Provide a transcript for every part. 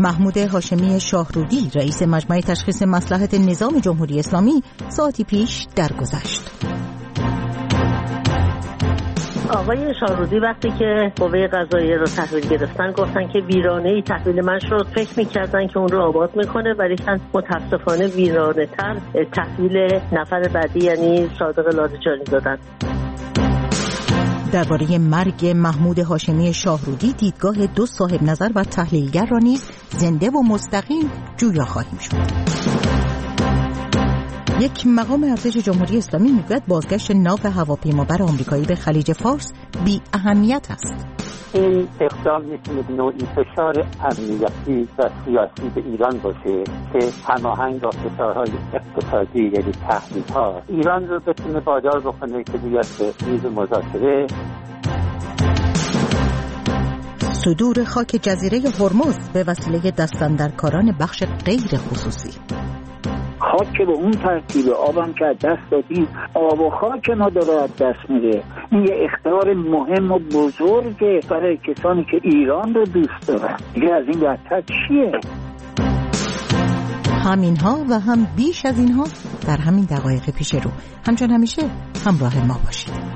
محمود هاشمی شاهرودی رئیس مجمع تشخیص مصلحت نظام جمهوری اسلامی ساعتی پیش درگذشت. آقای شاهرودی وقتی که قوه قضاییه رو تحویل گرفتن گفتن که ویرانه‌ای تحویل من شد، فکر می‌کردن که اون رو آباد می‌کنه، ولی متأسفانه ویرانه‌تر تحویل نفر بعدی یعنی صادق لاریجانی دادن. درباره مرگ محمود هاشمی شاهرودی دیدگاه دو صاحب نظر و تحلیلگر را نیز زنده و مستقیم جویا خواهیم شد. یک مقام ارتش جمهوری اسلامی میگوید بازگشت ناو هواپیمابر آمریکایی به خلیج فارس بی اهمیت است. این اقدام میتونه نوعی فشار امنیتی و سیاسی به ایران باشه که هماهنگ با فشارهای اقتصادی یعنی تهدیدها ایران رو بتونه وادار بکنه که بیاد به میز مذاکره. صدور خاک جزیره هرمز به وسیله دستاندرکاران بخش غیر خصوصی. خاک که به اون ترتیب آبم که دست دادیم، آب و خاک ما داره از دست میره. این یه اختیار مهم و بزرگه برای کسانی که ایران رو دوست دارن. دیگه از این بدتر چیه؟ همینها و هم بیش از اینها در همین دقایق پیش رو. همچون همیشه همراه ما باشید.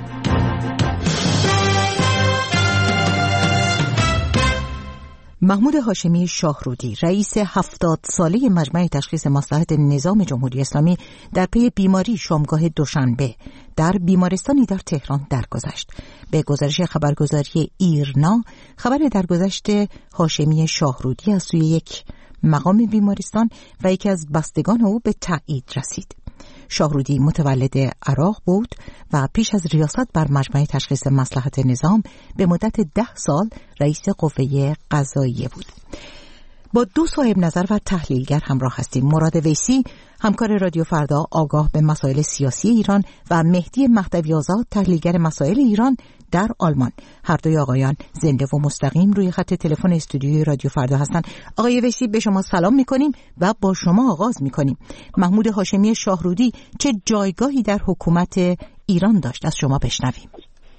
محمود هاشمی شاهرودی رئیس 70 ساله مجمع تشخیص مصلحت نظام جمهوری اسلامی در پی بیماری شامگاه دوشنبه در بیمارستانی در تهران درگذشت. به گزارش خبرگزاری ایرنا، خبر درگذشت هاشمی شاهرودی از سوی یک مقام بیمارستان و یکی از بستگان او به تایید رسید. شاهرودی متولد عراق بود و پیش از ریاست بر مجمع تشخیص مصلحت نظام به مدت 10 سال رئیس قوه قضاییه بود. با دو صاحب نظر و تحلیلگر همراه هستیم. مراد ویسی، همکار رادیو فردا آگاه به مسائل سیاسی ایران، و مهدی مهدوی آزاد، تحلیلگر مسائل ایران در آلمان. هر دوی آقایان زنده و مستقیم روی خط تلفن استودیوی رادیو فردا هستند. آقای ویسی، به شما سلام می‌کنیم و با شما آغاز می‌کنیم. محمود هاشمی شاهرودی چه جایگاهی در حکومت ایران داشت؟ از شما بشنویم.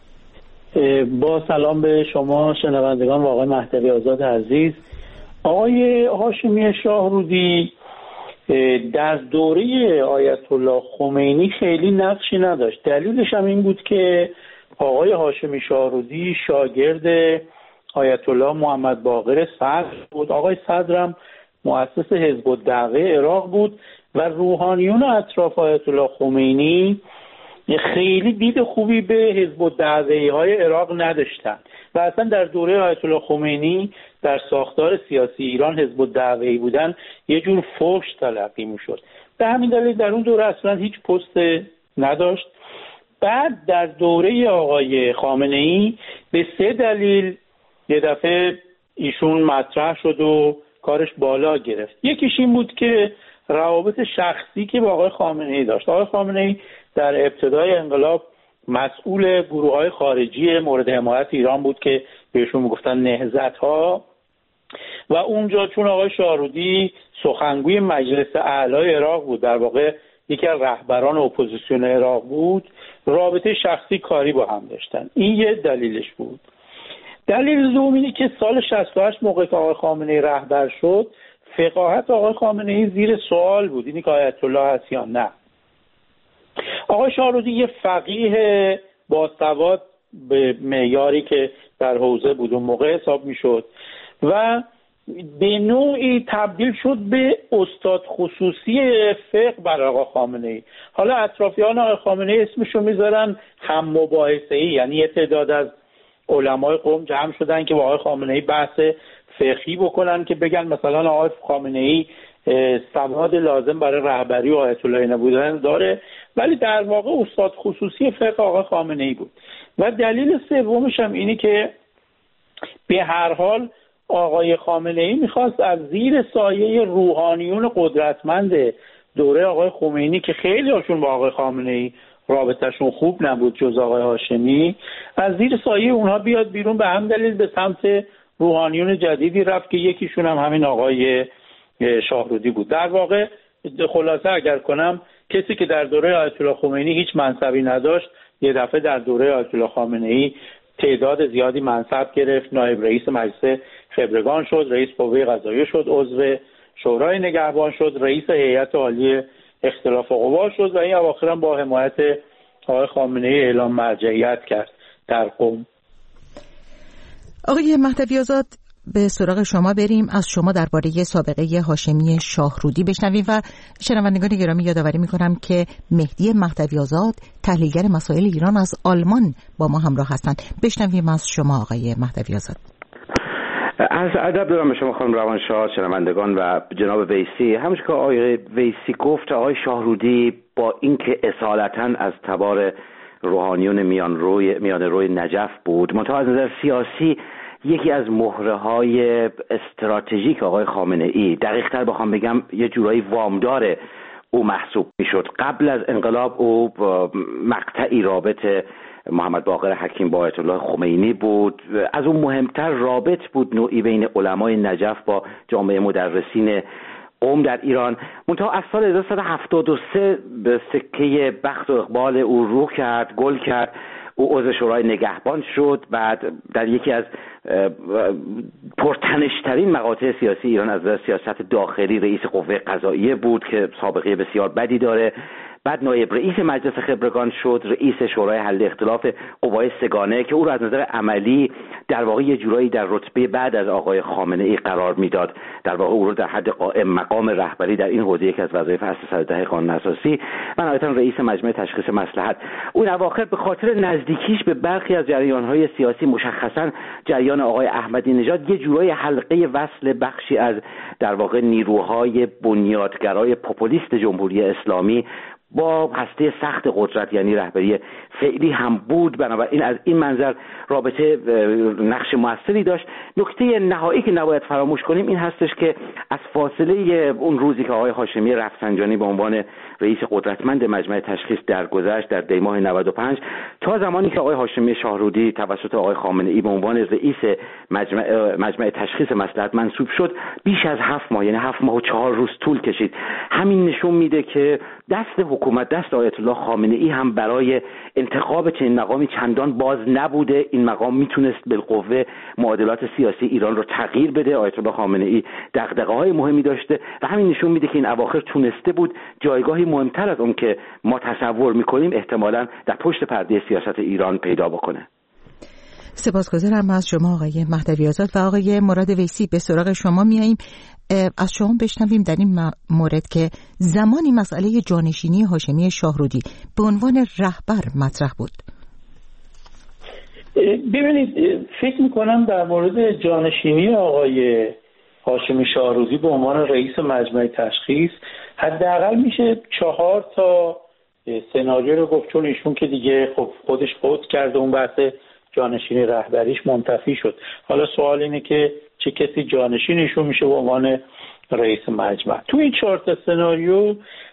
با سلام به شما شنوندگان و آقای مهدوی آزاد عزیز. آقای هاشمی شاهرودی در دوره آیت الله خمینی خیلی نقشی نداشت. دلیلش هم این بود که آقای هاشمی شاهرودی شاگرد آیت الله محمد باقر صدر بود. آقای صدر هم مؤسس حزب الدعوه عراق بود و روحانیون اطراف آیت الله خمینی خیلی دید خوبی به حزب الدعوه های عراق نداشتن و اصلا در دوره آیت الله خمینی در ساختار سیاسی ایران حزب الدعوه بودن یه جور فحش تلقی میشد. به همین دلیل در اون دوره اصلا هیچ پست نداشت. بعد در دوره آقای خامنه‌ای به 3 دلیل یه دفعه ایشون مطرح شد و کارش بالا گرفت. یکیش این بود که روابط شخصی که با آقای خامنه‌ای داشت. آقای خامنه‌ای در ابتدای انقلاب مسئول گروه‌های خارجی مورد حمایت ایران بود که بهشون میگفتن نهضت‌ها و اونجا چون آقای شاهرودی سخنگوی مجلس اعلای عراق بود، در واقع یکی از رهبران اپوزیسیون عراق بود، رابطه شخصی کاری با هم داشتن. این یه دلیلش بود. دلیل دوم اینه که سال 68 موقع که آقای خامنه‌ای رهبر شد، فقاهت آقای خامنه‌ای زیر سوال بود، اینی که آیت الله هست یا نه. آقای شاهرودی یه فقیه باسواد به معیاری که در حوزه بود اون موقع حساب میشد و به نوعی تبدیل شد به استاد خصوصی فقه بر آقای خامنه‌ای. حالا اطرافیان آقای خامنه‌ای اسمشو میذارن هم مباحثه‌ای، یعنی یه تعداد از علمای قوم جمع شدن که با آقای خامنه‌ای بحث فقهی بکنن که بگن مثلا آقای خامنه‌ای سواد لازم برای رهبری و آیت الله نبودن داره، ولی در واقع استاد خصوصی فقه آقای خامنه‌ای بود. و دلیل سومش هم اینه که به هر حال آقای خامنه‌ای میخواست از زیر سایه روحانیون قدرتمند دوره آقای خمینی که خیلی هاشون با آقای خامنه‌ای رابطهشون خوب نبود جز آقای هاشمی، از زیر سایه اونها بیاد بیرون. به هم دلیل به سمت روحانیون جدیدی رفت که یکیشون هم همین آقای شاهرودی بود. در واقع خلاصه اگر کنم، کسی که در دوره آیت الله خمینی هیچ منصبی نداشت، یه دفعه در دوره آیت الله خامنه‌ای تعداد زیادی منصب گرفت، نایب رئیس مجلس خبرگان شد، رئیس قوه قضاییه شد، عضو شورای نگهبان شد، رئیس هیئت عالی اختلاف قوا شد و این اواخر هم با حمایت آقای خامنه‌ای اعلام مرجعیت کرد در قم. آقای مهدوی آزاد، به سراغ شما بریم. از شما درباره سابقه هاشمی شاهرودی بشنویم و شنوندگان گرامی یادآوری می‌کنم که مهدی مهدوی آزاد تحلیلگر مسائل ایران از آلمان با ما همراه هستند. بشنویم از شما آقای مهدوی آزاد. از ادب دارم به شما خانم روانشاه، شنوندگان و جناب ویسی. همونش که آقای ویسی گفت، آقای شاهرودی با اینکه اصالتاً از تبار روحانیون میان روی نجف بود، منتها از نظر سیاسی یکی از مهره‌های استراتژیک آقای خامنه‌ای، دقیق‌تر بخوام بگم یه جورایی وامدار او محسوب میشد. قبل از انقلاب او مقطعی رابط محمد باقر حکیم با آیت الله خمینی بود. از اون مهمتر رابط بود نوعی بین علمای نجف با جامعه مدرسین قم در ایران. منتها از سال 1373 به سکه بخت و اقبال او رو کرد، گل کرد. او عضو شورای نگهبان شد. بعد در یکی از پرتنش‌ترین مقاطع سیاسی ایران از نظر سیاست داخلی رئیس قوه قضاییه بود که سابقه بسیار بدی داره. بعد نایب رئیس مجلس خبرگان شد، رئیس شورای حل اختلاف قوای سگانه که او را از نظر عملی در واقع یه جورایی در رتبه بعد از آقای خامنه‌ای قرار میداد. در واقع او را در حد قائم مقام رهبری در این حوزه که از وظایف اصل 110 قانون اساسی و نهایتاً رئیس مجمع تشخیص مصلحت. اون اواخر به خاطر نزدیکیش به برخی از جریان‌های سیاسی، مشخصاً جریان آقای احمدی نژاد، یه جورایی حلقه وصل بخشی از در واقع نیروهای بنیادگرای پوپولیست جمهوری اسلامی با هسته سخت قدرت یعنی رهبری فعلی هم بود. بنابراین از این منظر رابطه نقش موثری داشت. نکته نهایی که نباید فراموش کنیم این هستش که از فاصله اون روزی که آقای هاشمی رفسنجانی به عنوان رئیس قدرتمند مجمع تشخیص درگذشت در دی ماه 95 تا زمانی که آقای هاشمی شاهرودی توسط آقای خامنه‌ای به عنوان رئیس مجمع تشخیص مصلحت منصوب شد، بیش از 7 ماه، یعنی 7 ماه و 4 روز طول کشید. همین نشون میده که دست حکومت، دست آیت الله خامنه‌ای هم برای انتخاب چنین مقامی چندان باز نبوده. این مقام میتونست بالقوه معادلات سیاسی ایران رو تغییر بده. آیت الله خامنه‌ای دغدغه‌های مهمی داشته و همین نشون میده که این اواخر تونسته بود جایگاهی مهمتر از اون که ما تصور میکنیم احتمالاً در پشت پرده سیاست ایران پیدا بکنه. سپاسگزارم از شما آقای مهدوی آزاد. و آقای مراد ویسی، به سراغ شما میاییم. از شما بشنویم در این مورد که زمانی مسئله جانشینی هاشمی شاهرودی به عنوان رهبر مطرح بود. ببینید، فکر میکنم در مورد جانشینی آقای هاشمی شاهرودی به عنوان رئیس مجمع تشخیص حداقل میشه 4 تا سناریو رو گفت، چون ایشون که دیگه خب خودش فوت کرده، اون بحث جانشینی رهبریش منتفی شد. حالا سوال اینه که چه کسی جانشینشون میشه به عنوان رئیس مجمع. تو این 4 تا سناریو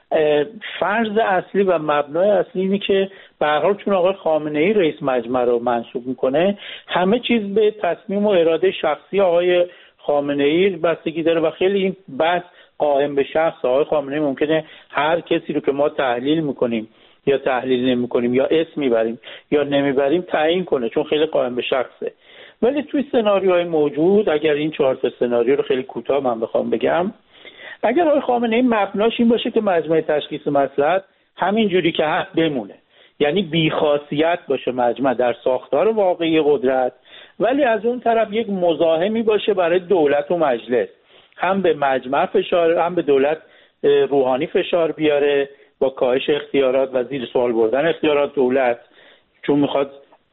فرض اصلی و مبنای اصلی اینه که به هر حال چون آقای خامنه‌ای رئیس مجمع رو منصوب میکنه، همه چیز به تصمیم و اراده شخصی آقای خامنه‌ای بستگی داره و خیلی این بحث قائم به شخص آقای خامنه‌ای ممکنه هر کسی رو که ما تحلیل میکنیم یا تحلیل نمی‌کنیم یا اسم میبریم یا نمیبریم تعیین کنه، چون خیلی قائم به شخصه. ولی توی سناریوهای موجود، اگر این 4 تا سناریو رو خیلی کوتاه من بخوام بگم، اگر آقای خامنه‌ای مبناش این باشه که مجمع تشخیص مصلحت همین جوری که هست بمونه، یعنی بی‌خاصیت باشه مجمع در ساختار واقعی قدرت، ولی از اون طرف یک مزاحمی باشه برای دولت و مجلس، هم به مجمع فشار، هم به دولت روحانی فشار بیاره با کاهش اختیارات و زیر سوال بردن اختیارات دولت، چون میخواد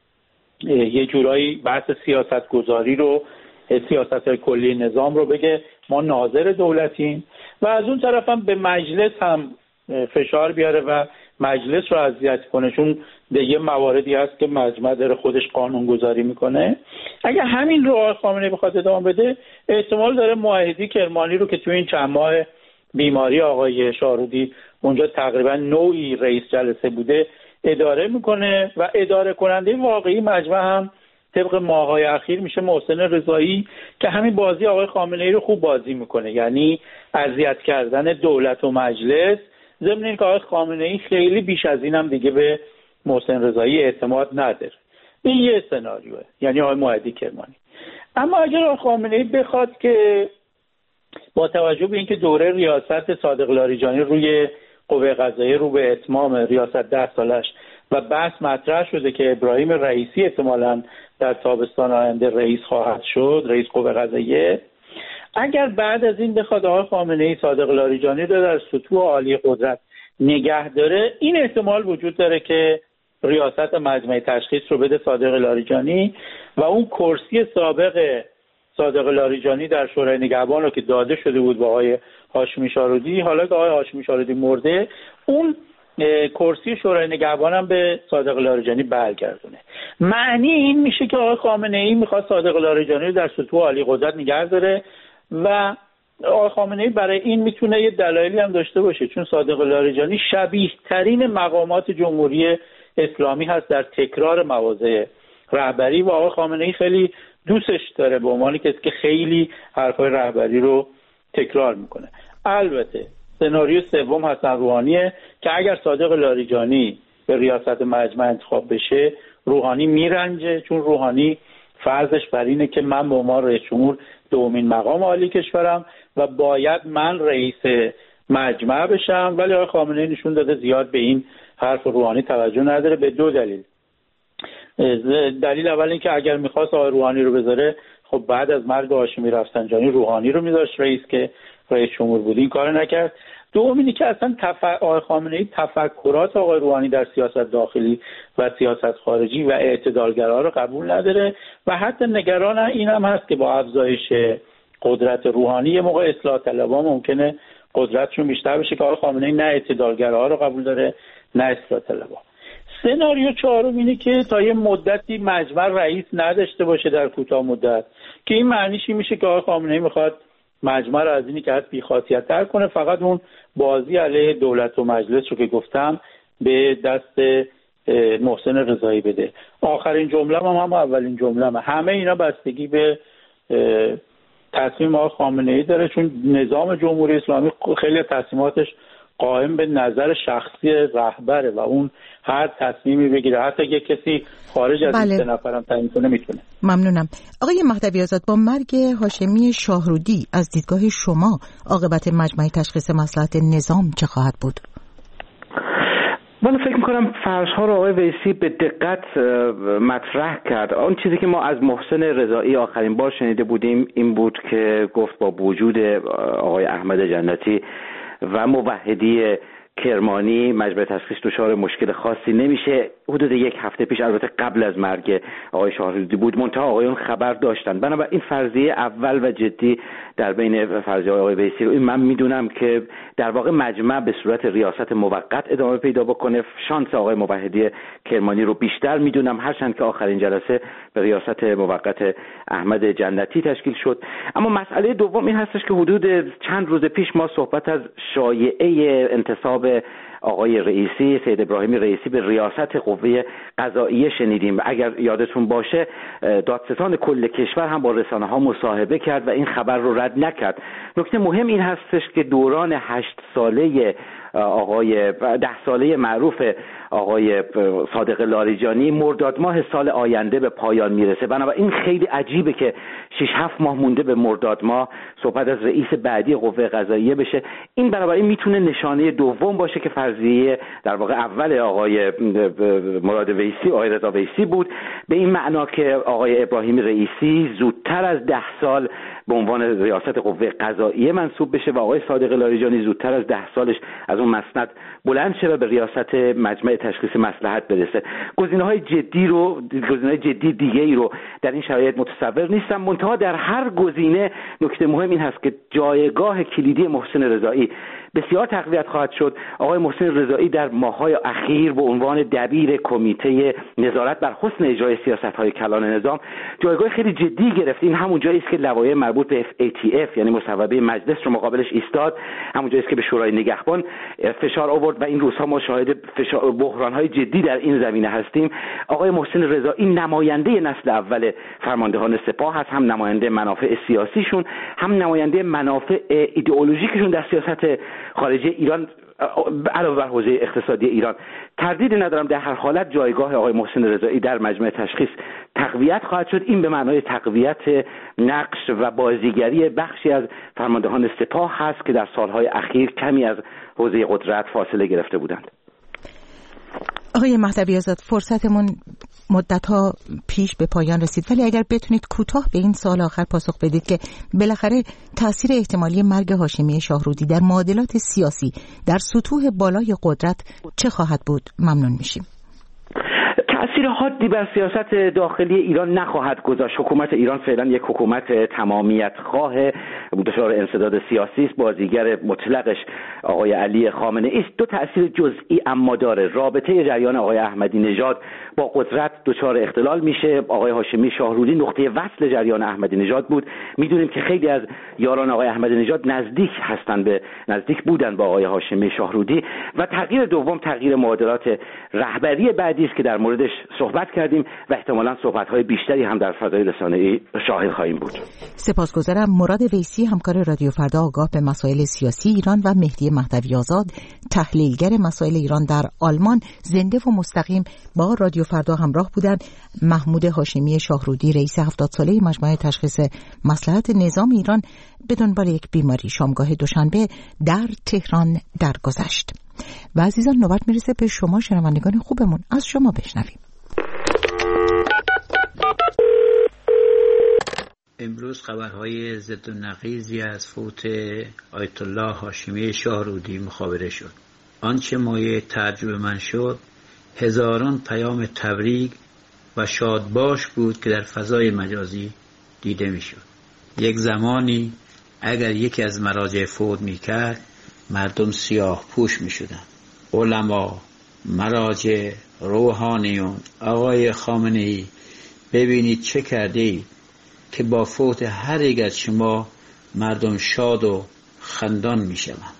یه جورایی بحث سیاست گذاری رو، سیاست کلی نظام رو بگه ما ناظر دولتیم، و از اون طرف هم به مجلس هم فشار بیاره و مجلس رو اذیت کنه، چون دیگه مواردی هست که مجمع داره خودش قانون گذاری میکنه. اگر همین رو آقای خامنه‌ای بخواد ادامه بده، احتمال داره معاهدی کرمانی رو که توی این چند ماه بیماری آقای شاهرودی اونجا تقریبا نوعی رئیس جلسه بوده اداره میکنه و اداره کننده واقعی مجمع هم طبق ماه‌های اخیر میشه محسن رضایی که همین بازی آقای خامنه‌ای رو خوب بازی میکنه، یعنی اذیت کردن دولت و مجلس، ضمن اینکه آقای خامنه‌ای خیلی بیش از این هم دیگه به محسن رضایی اعتماد نداره. این یه سناریوه، یعنی آقای معاهدی کرمانی. اما اگر آقای خامنه‌ای بخواد که با توجه به اینکه دوره ریاست صادق لاریجانی روی قوه قضاییه رو به اتمام ریاست 10 سالش و بحث مطرح شده که ابراهیم رئیسی احتمالاً در تابستان آینده رئیس خواهد شد، رئیس قوه قضاییه، اگر بعد از این بخواد آقای خامنه‌ای صادق لاریجانی رو در سطوح عالی قدرت نگه داره، این احتمال وجود داره که ریاست مجمع تشخیص رو بده صادق لاریجانی و اون کرسی سابق صادق لاریجانی در شورای نگهبان رو که داده شده بود با آقای هاشمی شارودی، حالا که آقای هاشمی شارودی مرده، اون کرسی شورای نگهبان هم به صادق لاریجانی برگردونه. معنی این میشه که آقای خامنه‌ای میخواد صادق لاریجانی رو در سطوح عالی قدرت نگه داره و آقای خامنه‌ای برای این میتونه یه دلایلی هم داشته باشه، چون صادق لاریجانی شبیه ترین مقامات جمهوری اسلامی هست در تکرار مواضع رهبری و آقای خامنه‌ای خیلی دوستش داره به عنوان کسی که خیلی حرفای رهبری رو تکرار میکنه. البته سناریو سوم حسن روحانیه که اگر صادق لاریجانی به ریاست مجمع انتخاب بشه، روحانی میرنجه، چون روحانی فرضش بر اینه که من به عنوان رئیس جمهور دومین مقام عالی کشورم و باید من رئیس مجمع بشم، ولی آقای خامنه‌ای نشون داده زیاد به این حرف روحانی توجه نداره به دو دلیل. دلیل اول این که اگر میخواست آقای روحانی رو بذاره، خب بعد از مرگ هاشمی رفسنجانی روحانی رو میذاشت رئیس که رئیس جمهور بود، این کار نکرد. دوم اینه که اصلا آقای خامنه‌ای تفکرات آقای روحانی در سیاست داخلی و سیاست خارجی و اعتدالگرا رو قبول نداره و حتی نگران این هم هست که با افزایش قدرت روحانی یه موقع اصلاح طلبها ممکنه قدرتشون بیشتر بشه که آقای خامنه‌ای نه اعتدالگرا رو قبول داره نه اصلاح طلبها. سناریو چهارم اینه که تا یه مدتی مجمع رئیس نداشته باشه در کوتاه مدت، که این معنیش این میشه که آقای خامنه‌ای میخواد مجمع رو از اینی که هست بی‌خاصیت‌تر کنه، فقط اون بازی علیه دولت و مجلس رو که گفتم به دست محسن رضایی بده. آخرین جمله هم اولین جمله همه اینا بستگی به تصمیم آقای خامنه‌ای داره، چون نظام جمهوری اسلامی خیلی تصمیماتش قائم به نظر شخصی رهبره و اون هر تصمیمی بگیره، حتی یک کسی خارج از این سه نفرم تعیین کنه میتونه. ممنونم. آقای مهدوی آزاد، با مرگ هاشمی شاهرودی از دیدگاه شما عاقبت مجمع تشخیص مصلحت نظام چه خواهد بود؟ من فکر میکنم فرض‌ها رو آقای ویسی به دقت مطرح کرد. آن چیزی که ما از محسن رضایی آخرین بار شنیده بودیم این بود که گفت با وجود آقای احمد جنتی و موحدی کرمانی مجمع تشخیص دچار مشکل خاصی نمیشه. حدود یک هفته پیش، البته قبل از مرگ آقای شاهرودی بود، منتها آقایون خبر داشتن. بنابراین فرضیه اول و جدی در بین فرضیه آقای ویسی رو این من میدونم که در واقع مجمع به صورت ریاست موقت ادامه پیدا بکنه. شانس آقای موحدی کرمانی رو بیشتر میدونم، هرچند که آخرین جلسه به ریاست موقت احمد جنتی تشکیل شد. اما مسئله دوم این هستش که حدود چند روز پیش ما صحبت از شایعه انتصاب آقای رئیسی، سید ابراهیمی رئیسی به ریاست قوه قضاییه شنیدیم. اگر یادتون باشه دادستان کل کشور هم با رسانه‌ها مصاحبه کرد و این خبر رو رد نکرد. نکته مهم این هستش که دوران 8 ساله آقای 10 ساله معروف آقای صادق لاریجانی مرداد ماه سال آینده به پایان میرسه. بنابراین خیلی عجیبه که 6-7 ماه مونده به مرداد ماه صحبت از رئیس بعدی قوه قضاییه بشه. این بنابراین میتونه نشانه دوم باشه که فرضیه در واقع اول آقای مراد ویسی، آقای رضا ویسی بود، به این معنا که آقای ابراهیمی رئیسی زودتر از 10 سال به عنوان ریاست قوه قضاییه منصوب بشه و آقای صادق لاریجانی زودتر از 10 سالش از اون مسند بلند شه و به ریاست مجمع تشخیص مصلحت برسه. گزینه‌های جدی دیگه ای رو در این شرایط متصور نیستم. منتها در هر گزینه نکته مهم این هست که جایگاه کلیدی محسن رضایی بسیار تقویت خواهد شد. آقای محسن رضایی در ماه‌های اخیر به عنوان دبیر کمیته نظارت بر حسن اجرای سیاست‌های کلان نظام جایگاه خیلی جدی گرفت. این همون جایی است که لوایح مربوط به FATF یعنی مصوبه مجلس رو مقابلش ایستاد، همون جایی است که به شورای نگهبان فشار آورد و این روزها ما شاهد بحران‌های جدی در این زمینه هستیم. آقای محسن رضایی نماینده نسل اول فرماندهان سپاه هست، هم نماینده منافع سیاسیشون، هم نماینده منافع ایدئولوژیکشون در سیاست خارجه ایران علاوه بر حوزه اقتصادی ایران. تردیدی ندارم در هر حالت جایگاه آقای محسن رضایی در مجمع تشخیص تقویت خواهد شد. این به معنای تقویت نقش و بازیگری بخشی از فرماندهان سپاه هست که در سالهای اخیر کمی از حوزه قدرت فاصله گرفته بودند. آقای مهدوی آزاد، فرصتمون مدت‌ها پیش به پایان رسید، ولی اگر بتونید کوتاه به این سوال آخر پاسخ بدید که بالاخره تأثیر احتمالی مرگ هاشمی شاهرودی در معادلات سیاسی در سطوح بالای قدرت چه خواهد بود، ممنون میشیم. تأثیر حادی بر سیاست داخلی ایران نخواهد گذاشت. حکومت ایران فعلا یک حکومت تمامیت خواه دچار انسداد سیاسی است. بازیگر مطلقش آقای علی خامنه ای است. دو تأثیر جزئی اما داره. رابطه جریان آقای احمدی نژاد با قدرت دچار اختلال میشه. آقای هاشمی شاهرودی نقطه وصل جریان احمدی نژاد بود. میدونیم که خیلی از یاران آقای احمدی نژاد نزدیک بودن با آقای هاشمی شاهرودی. و تغییر دوم تغییر معادلات رهبری بعدی است که در موردش صحبت کردیم و احتمالاً صحبت‌های بیشتری هم در فضای رسانه‌ای شاهد خواهیم بود. سپاسگزارم. مراد ویسی، همکار رادیو فردا آگاه به مسائل سیاسی ایران، و مهدی مهدوی آزاد، تحلیلگر مسائل ایران در آلمان، زنده و مستقیم با رادیو فردا همراه بودند. محمود هاشمی شاهرودی، رئیس 70 ساله مجمع تشخیص مصلحت نظام ایران، به دنبال یک بیماری شامگاه دوشنبه در تهران درگذشت. و عزیزان، نوبت میرسه به شما شنوندگان خوبمون، از شما بشنویم. امروز خبرهای ضد و نقیضی از فوت آیت الله هاشمی شاهرودی مخابره شد. آنچه مایه تعجب من شد، هزاران پیام تبریک و شادباش بود که در فضای مجازی دیده میشد. یک زمانی اگر یکی از مراجع فوت میکرد، مردم سیاه پوش میشدند. علما، مراجع، روحانیون، آقای خامنه ای، ببینید چه کرده اید که با فوت هر یک از شما مردم شاد و خندان میشوند.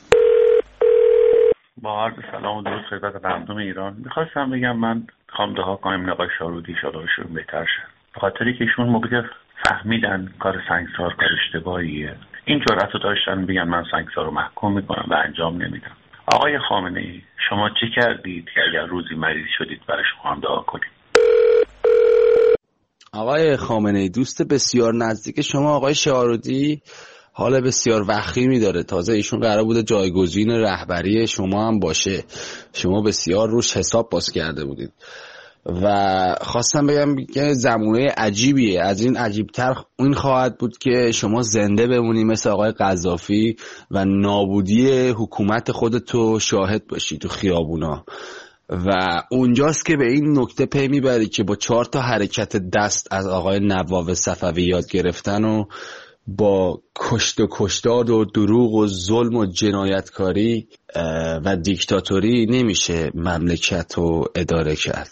با عرض سلام و درود خدمت مردم ایران، میخواستم بگم من خوام دعا کنم آقای شاهرودی شادابشون بهتر شه، به خاطری که ایشون موقع فهمیدن کار سنگسار کار اشتباهیه، این جرأت رو داشتن بگن من سنگسار رو محکوم میکنم و انجام نمیدم. آقای خامنه ای، شما چه کردید که اگر روزی مریض شدید برای شما هم دعا کنیم؟ آقای خامنه ای، دوست بسیار نزدیک شما آقای شاهرودی حال بسیار وخیمی داره. تازه ایشون قرار بوده جایگزین رهبری شما هم باشه. شما بسیار روش حساب باز کرده بودید و خواستم بگم که زمانه عجیبیه. از این عجیبتر این خواهد بود که شما زنده بمونی مثل آقای قذافی و نابودی حکومت خودتو شاهد باشی تو خیابونا، و اونجاست که به این نکته پی میبری که با 4 تا حرکت دست از آقای نواب صفوی یاد گرفتن و با کشت و کشتار و دروغ و ظلم و جنایتکاری و دیکتاتوری نمیشه مملکت رو اداره کرد.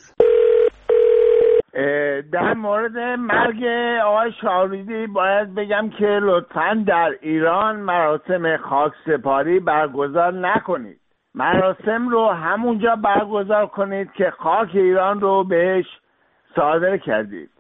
در مورد مرگ آقای شاهرودی باید بگم که لطفاً در ایران مراسم خاکسپاری برگزار نکنید. مراسم رو همونجا برگزار کنید که خاک ایران رو بهش صادر کردید.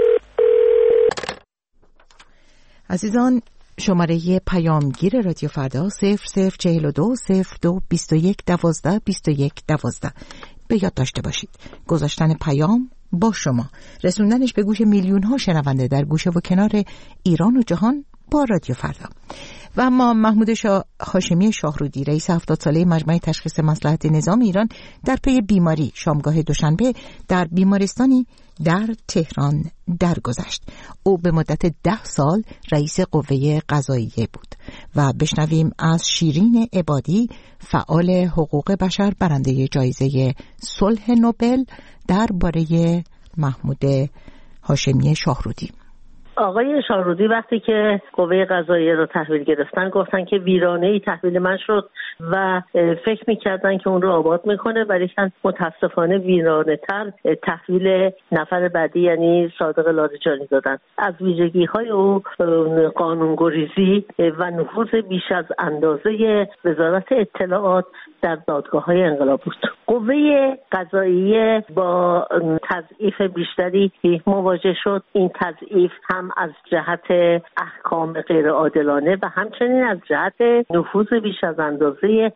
عزیزان، شماره پیامگیر رادیو فردا 0042 02 21 12 21 12. به یاد داشته باشید گذاشتن پیام با شما، رسوندنش به گوش میلیون ها شنونده در گوشه و کنار ایران و جهان با رادیو فردا. و اما محمود هاشمی شاهرودی، رئیس 70 ساله مجمع تشخیص مصلحت نظام ایران، در پی بیماری شامگاه دوشنبه در بیمارستانی در تهران درگذشت. او به مدت 10 سال رئیس قوه قضاییه بود. و بشنویم از شیرین عبادی، فعال حقوق بشر، برنده جایزه صلح نوبل، درباره محمود هاشمی شاهرودی. آقای شاهرودی وقتی که قوه قضاییه رو تحویل گرفتن گفتن که ویرانه‌ای تحویل من شد و فکر می‌کردن که اون رو آباد می‌کنه، ولی متاسفانه ویرانه‌تر تحویل نفر بعدی یعنی صادق لاریجانی دادن. از ویژگی‌های او قانون‌گریزی و نفوذ بیش از اندازه وزارت اطلاعات در دادگاه‌های انقلاب بود. قوه قضاییه با تضعیف بیشتری مواجه شد. این تضعیف هم هم از جهت احکام غیر عادلانه و همچنین از جهت نفوذ بیش از اندازه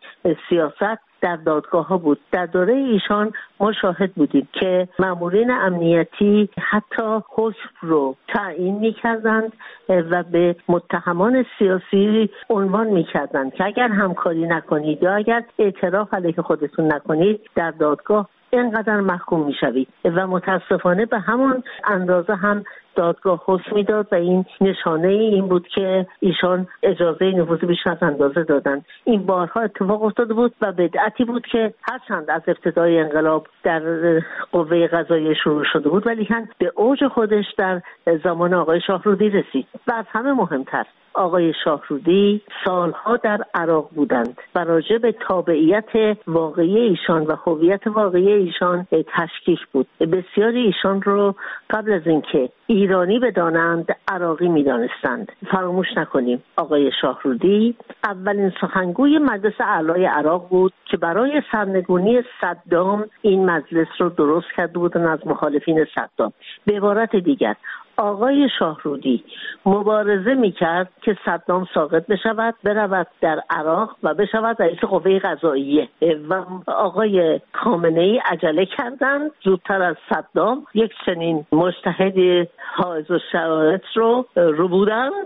سیاست در دادگاه ها بود. در دوره ایشان ما شاهد بودیم که مامورین امنیتی حتی حکم رو تعیین می‌کردند و به متهمان سیاسی عنوان می‌کردند که اگر همکاری نکنید یا اگر اعتراف علیه خودتون نکنید در دادگاه اینقدر محکوم میشوید و متاسفانه به همون اندازه هم دادگاه حکم میداد و این نشانه این بود که ایشان اجازه نفوذ بیش از اندازه دادند. این بارها اتفاق افتاده بود و بدعتی بود که هرچند از ابتدای انقلاب در قوه قضاییه شروع شده بود ولی هم به اوج خودش در زمان آقای شاهرودی رسید. و از همه مهمتر آقای شاهرودی سالها در عراق بودند و راجع به تابعیت واقعی ایشان و هویت واقعی ایشان تشکیک بود. بسیاری ایشان رو قبل از اینکه ایرانی بدانند عراقی می‌دانستند. فراموش نکنیم آقای شاهرودی اولین سخنگوی مجلس اعلای عراق بود که برای سرنگونی صدام این مجلس رو درست کرده بودند از مخالفین صدام. به عبارت دیگر آقای شاهرودی مبارزه میکرد که صدام ساقط بشود، برود در عراق و بشود رئیس قوه قضاییه و آقای خامنه‌ای عجله کردند زودتر از صدام یک چنین مجتهد حائز الشرایط رو ربودند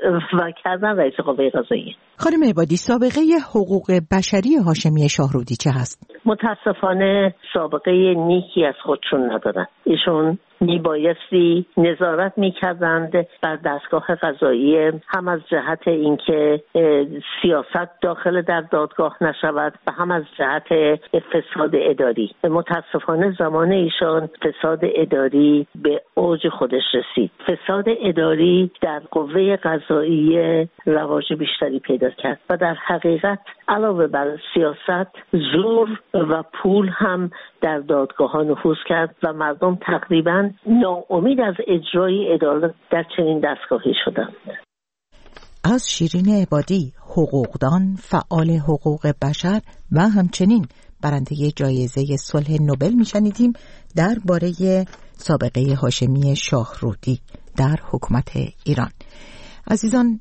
و کردن رئیس قوه قضاییه. خانم عبادی، سابقه حقوق بشری هاشمی شاهرودی چه هست؟ متاسفانه سابقه نیکی از خودشون ندارن. ایشون میبایستی نظارت میکردند بر دستگاه قضاییه، هم از جهت اینکه سیاست داخل در دادگاه نشود و هم از جهت فساد اداری. متاسفانه زمان ایشان فساد اداری به اوج خودش رسید. فساد اداری در قوه قضاییه رواج بیشتری پیدا کرد و در حقیقت علاوه بر سیاست، زور و پول هم در دادگاه ها نفوذ کرد و مردم تقریباً ناامید از اجرای عدالت در چنین دستگاهی شدند. از شیرین عبادی، حقوقدان، فعال حقوق بشر و همچنین برنده جایزه صلح نوبل میشنیدیم درباره سابقه هاشمی شاهرودی در حکومت ایران. عزیزان،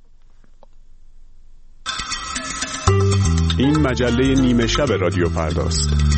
این مجله نیمه شب رادیو فرداست.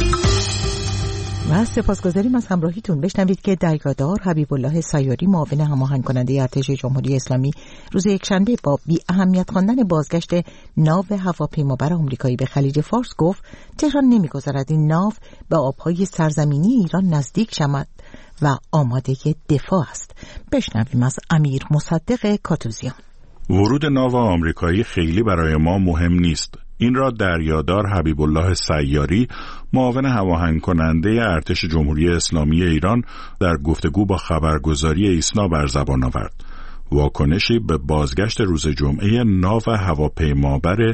و سپاسگزاریم از همراهیتون. بشنوید که دریادار حبیب الله سیاری، معاون هماهنگ کننده ارتش جمهوری اسلامی، روز یکشنبه با بی اهمیت خواندن بازگشت ناو هواپیمابر آمریکایی به خلیج فارس گفت تهران نمیگذارد این ناو به آبهای سرزمینی ایران نزدیک شود و آماده دفاع است. بشنویم از امیر مصدق کاتوزیان. ورود ناو آمریکایی خیلی برای ما مهم نیست. این را دریادار حبیب الله سیاری، معاون هماهنگ کننده ارتش جمهوری اسلامی ایران، در گفتگو با خبرگزاری ایسنا بر زبان آورد. واکنشی به بازگشت روز جمعه ناو هواپیمابر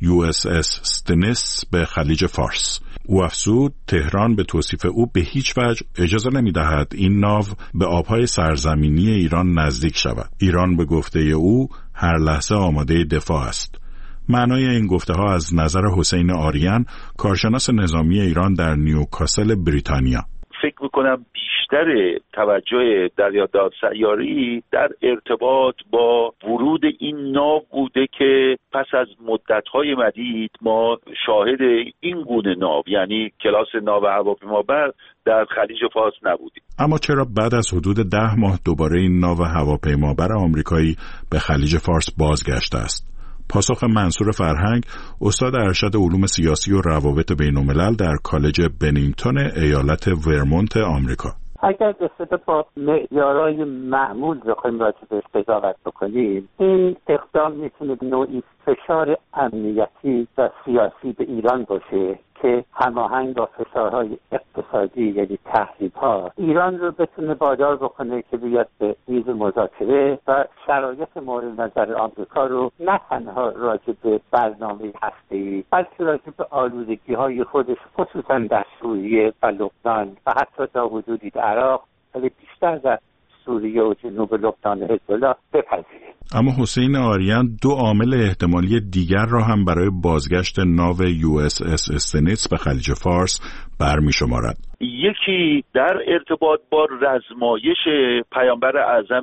USS ستنس به خلیج فارس. او افزود تهران به توصیف او به هیچ وجه اجازه نمی‌دهد این ناو به آبهای سرزمینی ایران نزدیک شود. ایران به گفته او هر لحظه آماده دفاع است. معنای این گفته ها از نظر حسین آریان، کارشناس نظامی ایران در نیوکاسل بریتانیا. فکر میکنم بیشتر توجه دریادار سیاری در ارتباط با ورود این ناو بوده که پس از مدت‌های مدید ما شاهد این گونه ناو، یعنی کلاس ناو هواپیمابر، در خلیج فارس نبودیم. اما چرا بعد از حدود 10 ماه دوباره این ناو هواپیمابر آمریکایی به خلیج فارس بازگشته است؟ پاسخ منصور فرهنگ، استاد ارشد علوم سیاسی و روابط بین‌الملل در کالج بنینگتون ایالت ورمونت آمریکا. اگر به با معیارهای معمول بخوایم راجبش قضاوت بکنیم، این اقدام میتونه نوعی فشار امنیتی و سیاسی به ایران باشه که هماهنگ با فشارهای اقتصادی یعنی تحریم‌ها ایران رو بتونه وادار بکنه که بیاد به میز مذاکره و شرایط مورد نظر آمریکا رو نه تنها راجع به برنامه هسته‌ای بلکه راجع به آلودگی‌های خودش خصوصا در سوریه و لبنان و حتی تا حدودی در عراق ولی بیشتر در سوریه و جنوب لبنان حزب الله بپذیره. اما حسین آریان دو عامل احتمالی دیگر را هم برای بازگشت ناو USS استنیتس به خلیج فارس برمی شمارد. یکی در ارتباط با رزمایش پیامبر اعظم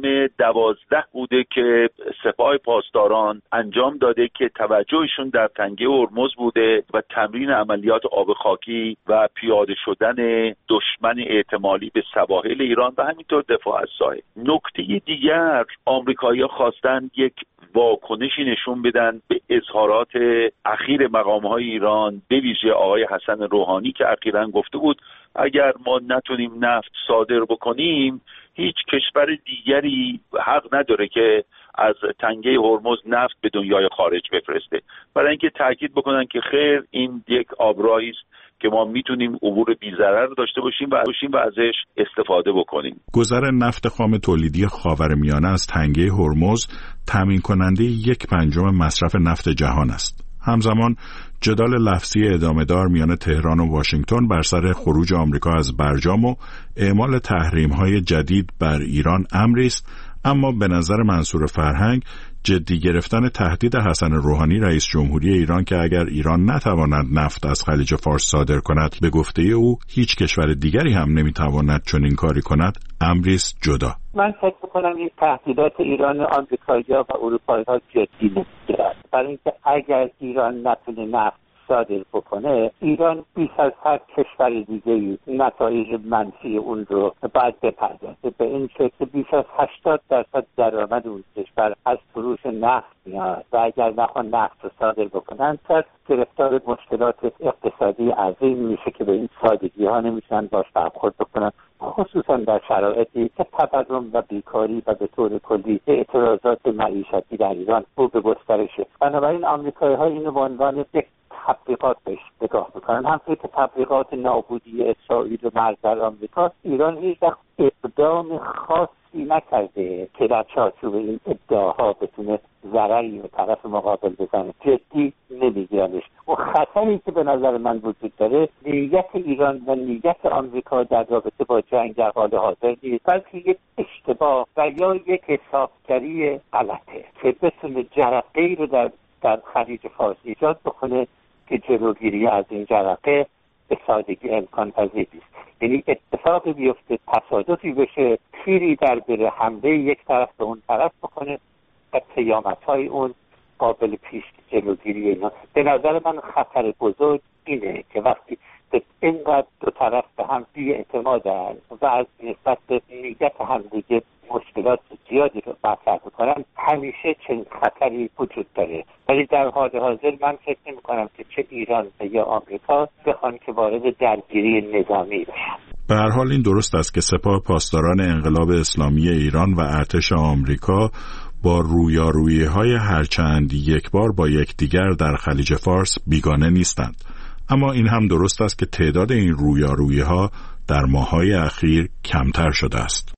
12 بوده که سپاه پاسداران انجام داده که توجهشون در تنگه هرمز بوده و تمرین عملیات آب خاکی و پیاده شدن دشمن احتمالی به سواحل ایران و همینطور دفاع از ساحل. نکته دیگر، آمریکایی‌ها خواستن یک واکنشی نشون بدن به اظهارات اخیر مقام‌های ایران، به ویژه آقای حسن روحانی که اخیراً گفته بود اگر ما نتونیم نفت صادر بکنیم هیچ کشور دیگری حق نداره که از تنگه هرمز نفت به دنیای خارج بفرسته، برای اینکه تاکید بکنن که خیر، این یک آبراهی است که ما میتونیم عبور بی‌ضرر داشته باشیم و ازش استفاده بکنیم. گذر نفت خام تولیدی خاورمیانه از تنگه هرمز تامین کننده 1/5 مصرف نفت جهان است. همزمان جدال لفظی ادامه‌دار میان تهران و واشنگتن بر سر خروج آمریکا از برجام و اعمال تحریم‌های جدید بر ایران امری است، اما به نظر منصور فرهنگ جدی گرفتن تهدید حسن روحانی رئیس جمهوری ایران که اگر ایران نتواند نفت از خلیج فارس صادر کند به گفته او هیچ کشور دیگری هم نمیتواند چنین کاری کند امری است جدا. من فکر می‌کنم این تهدیدات ایران، آمریکایی‌ها و اروپایی‌ها جدی نمی‌گیرند، برای اینکه اگر ایران نتونه نفت صادر بکنه، ایران بیش از هر کشور دیگه‌ای نتایج منفی اون رو باید بپردازه، به این شکل بیش از 80% درآمد اون کشور از فروش نفت میاد و اگر نخوان نفت رو صادر بکنن پس گرفتار مشکلات اقتصادی عظیم میشه که به این سادگی ها نمیشن باش برخورد بکنن، خصوصا در شرایطی که تورم و بیکاری و به طور کلی اعتراضات معیشتی در ایران رو به گسترشه. بنابراین آمریکایی ها اینو به عنوان یک تبلیغات بهش نگاه میکنن، همونطور که تبلیغات نابودی اسرائیل و مرز در آمریکا. ایران هیچ وقت اقدام خاصی نکرده که در چارچوب این ادعاها بتونه ضرری به طرف مقابل بزنه، جدی نمیگیرنش. و خطری که به نظر من وجود داره نیت ایران و نیت آمریکا در رابطه با جنگ در حال حاضر نیست، بلکه یک اشتباه و یا یک حسابگری غلطه که بتونه جرقه‌ای رو در خلیج فارس ایجاد بکنه که جلوگیری از این جرقه به سادگی امکان پذیر نیست. یعنی اتفاقی بیفته، تصادفی بشه، تیری در بره، حمله یک طرف به اون طرف بکنه و پیامدهای اون قابل پیش جلوگیری اینا. به نظر من خطر بزرگ اینه که وقتی اینقدر دو طرف به هم بی‌اعتمادن و از نسبت به نیت همدیگه مشکلات زیادی رو مطرح می‌کنن، همیشه چنین خطری وجود داره. ولی در حال حاضر من فکر نمی‌کنم که چه ایران یا آمریکا بخوان که وارد درگیری نظامی بشن. به هر حال این درست است که سپاه پاسداران انقلاب اسلامی ایران و ارتش آمریکا با رویارویی‌های هرچند یک بار با یکدیگر در خلیج فارس بیگانه نیستند، اما این هم درست است که تعداد این رویارویی‌ها در ماه‌های اخیر کمتر شده است.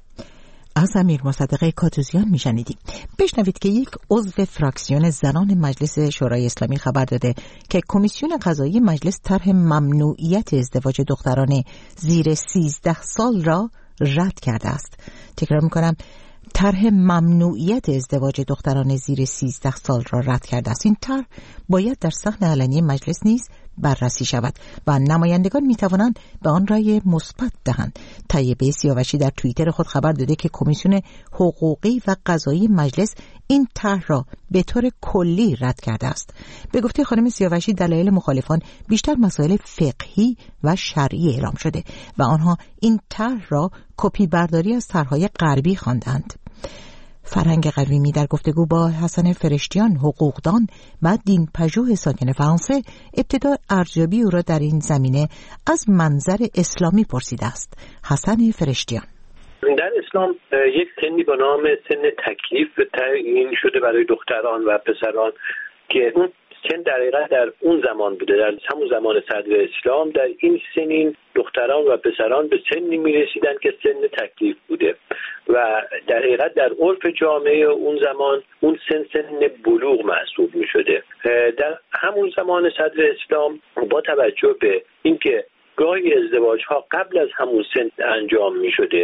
از امیر مصدق کاتوزیان میشنیدیم. بشنوید که یک عضو فراکسیون زنان مجلس شورای اسلامی خبر داده که کمیسیون قضایی مجلس طرح ممنوعیت ازدواج دختران زیر 13 سال را رد کرده است. تکرار میکنم، طرح ممنوعیت ازدواج دختران زیر 13 سال را رد کرده است. این طرح باید در صحن علنی مجلس نیز بررسی شود و نمایندگان می توانند به آن رأی مثبت دهند. طیبه سیاوشی در توییتر خود خبر داده که کمیسیون حقوقی و قضایی مجلس این طرح را به طور کلی رد کرده است. به گفته خانم سیاوشی دلایل مخالفان بیشتر مسائل فقهی و شرعی اعلام شده و آنها این طرح را کپی برداری از طرح‌های غربی خواندند. فرهنگ قویمی در گفتگو با حسن فرشتیان حقوقدان و دین پژوه ساکن فرانسه ابتدا ارزیابی او را در این زمینه از منظر اسلامی پرسیده است. حسن فرشتیان: در اسلام یک سنی به نام سن تکلیف تعیین شده برای دختران و پسران که اون سن در حقیقت در اون زمان بوده، در همون زمان صدر اسلام در این سنین دختران و پسران به سنی میرسیدن که سن تکلیف بوده و در حقیقت در عرف جامعه اون زمان اون سن بلوغ محسوب میشده. در همون زمان صدر اسلام با توجه به اینکه گاهی ازدواج ها قبل از همون سن انجام می شده،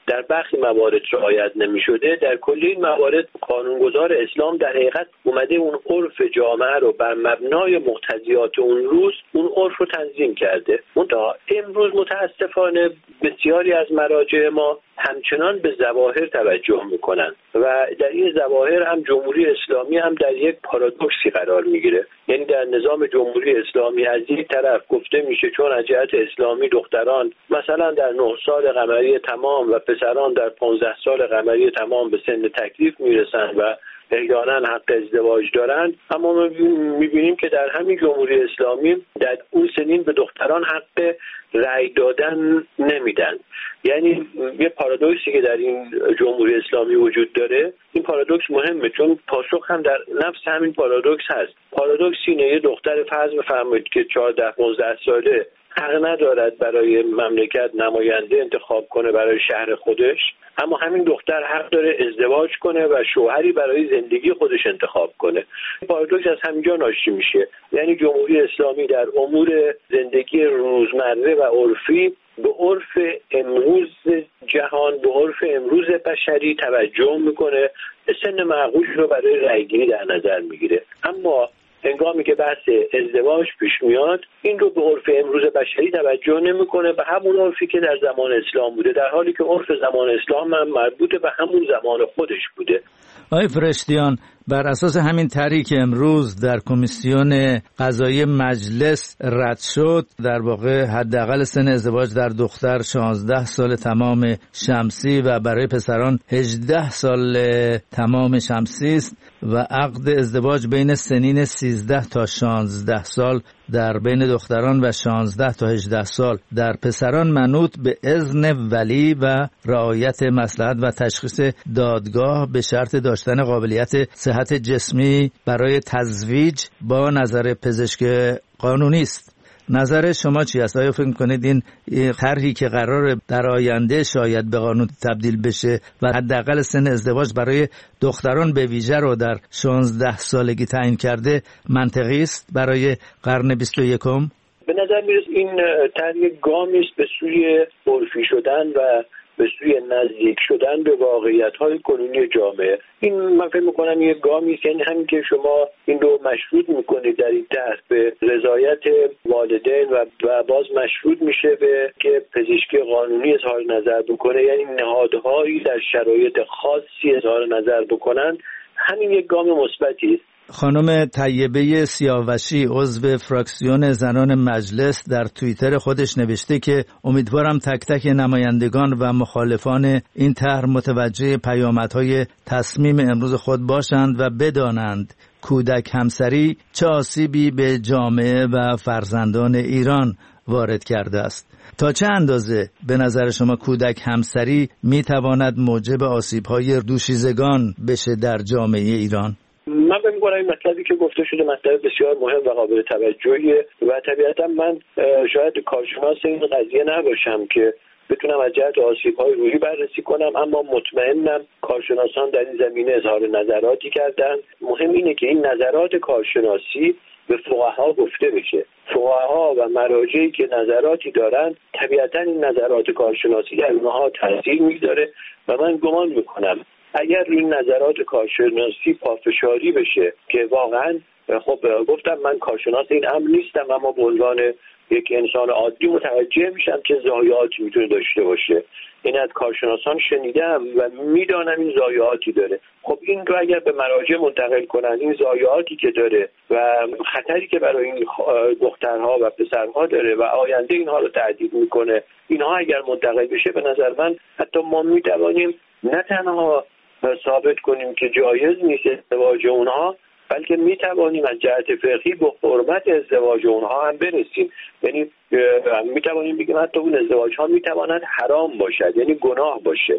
در برخی موارد رعایت نمی‌شده، در کل این موارد قانونگذار اسلام در حقیقت اومده اون عرف جامعه رو بر مبنای مقتضیات اون روز اون عرف رو تنظیم کرده. منتها امروز متاسفانه بسیاری از مراجع ما همچنان به ظواهر توجه میکنن و در این ظواهر هم جمهوری اسلامی هم در یک پارادوکسی قرار میگیره. یعنی در نظام جمهوری اسلامی از یک طرف گفته میشه چون از جهت اسلامی دختران مثلا در 9 سال قمری تمام و پسران در 15 سال قمری تمام به سن تکلیف میرسن و احیانا حق ازدواج دارند، اما ما میبینیم که در همین جمهوری اسلامی در اون سنین به دختران حق رأی دادن نمیدن. یعنی یه پارادوکسی که در این جمهوری اسلامی وجود داره، این پارادوکس مهمه چون پاسخ هم در نفس همین پارادوکس هست. پارادوکس اینه یه دختر فرض بفرمایید که 14-15 ساله حق ندارد برای مملکت نماینده انتخاب کنه برای شهر خودش، اما همین دختر حق داره ازدواج کنه و شوهری برای زندگی خودش انتخاب کنه. پارادوکس از همینجا ناشی میشه. یعنی جمهوری اسلامی در امور زندگی روزمره و عرفی به عرف امروز جهان، به عرف امروز بشری توجه میکنه، سن معقول رو برای رأیگیری در نظر میگیره، اما هنگامی که بحث ازدواج پیش میاد این رو به عرف امروز بشری توجه نمیکنه، به همون عرفی که در زمان اسلام بوده، در حالی که عرف زمان اسلام هم مربوط به همون زمان خودش بوده. آقای فرشتیان، بر اساس همین طرحی که امروز در کمیسیون قضایی مجلس رد شد، در واقع حداقل سن ازدواج در دختر 16 سال تمام شمسی و برای پسران 18 سال تمام شمسی است و عقد ازدواج بین سنین 13 تا 16 سال در بین دختران و 16 تا 18 سال در پسران منوط به اذن ولی و رعایت مصلحت و تشخیص دادگاه به شرط داشتن قابلیت صحت جسمی برای تزویج با نظر پزشک قانونی است. نظر شما چی است؟ آیا فکر می‌کنید این طرحی که قرار در آینده شاید به قانون تبدیل بشه و حداقل سن ازدواج برای دختران به ویژه رو در 16 سالگی تعیین کرده منطقی است برای قرن 21؟ به نظر میرسه این طرح گامی است به سوی عرفی شدن و به سوی نزدیک شدن به واقعیت‌های کنونی جامعه. این من فکر می‌کنم یه گامی است، یعنی همین که شما این رو مشروط می‌کنید در این طرح به رضایت والدین و باز مشروط میشه به که پزشکی قانونی اظهار نظر بکنه، یعنی نهادهایی در شرایط خاصی اظهار نظر بکنن، همین یک گام مثبتی است. خانم طیبه سیاوشی عضو فراکسیون زنان مجلس در توییتر خودش نوشته که امیدوارم تک تک نمایندگان و مخالفان این طرح متوجه پیامدهای تصمیم امروز خود باشند و بدانند کودک همسری چه آسیبی به جامعه و فرزندان ایران وارد کرده است. تا چه اندازه به نظر شما کودک همسری میتواند موجب آسیب‌های دوشیزگان بشه در جامعه ایران؟ من فکر می‌کنم این مطلبی که گفته شده مطلب بسیار مهم و قابل توجهیه و طبیعتا من شاید کارشناس این قضیه نباشم که بتونم از جهت آسیب‌های روحی بررسی کنم، اما مطمئنم کارشناسان در این زمینه اظهار نظراتی کردن. مهم اینه که این نظرات کارشناسی به فقها گفته بشه. فقها و مراجعی که نظراتی دارن طبیعتا این نظرات کارشناسی در اونها تاثیر می‌ذاره و من گمان می‌کنم اگر این نظرات کارشناسی پافشاری بشه که واقعا خب گفتم من کارشناس این امر نیستم، اما به عنوان یک انسان عادی متوجه میشم که ضایعاتی میتونه داشته باشه. این از کارشناسان شنیدم و میدانم این ضایعاتی داره. خب این رو اگر به مراجع منتقل کنن، این ضایعاتی که داره و خطری که برای این دخترها و پسرها داره و آینده اینها رو تهدید میکنه، اینها اگر منتقل بشه به نظر من حتی ما میتوانیم نه تنها ثابت کنیم که جایز نیست ازدواج اونها، بلکه میتوانیم از جهت فقهی به حرمت ازدواج اونها هم برسیم. یعنی میتوانیم بگیم حتی اون ازدواج ها میتواند حرام باشد، یعنی گناه باشه.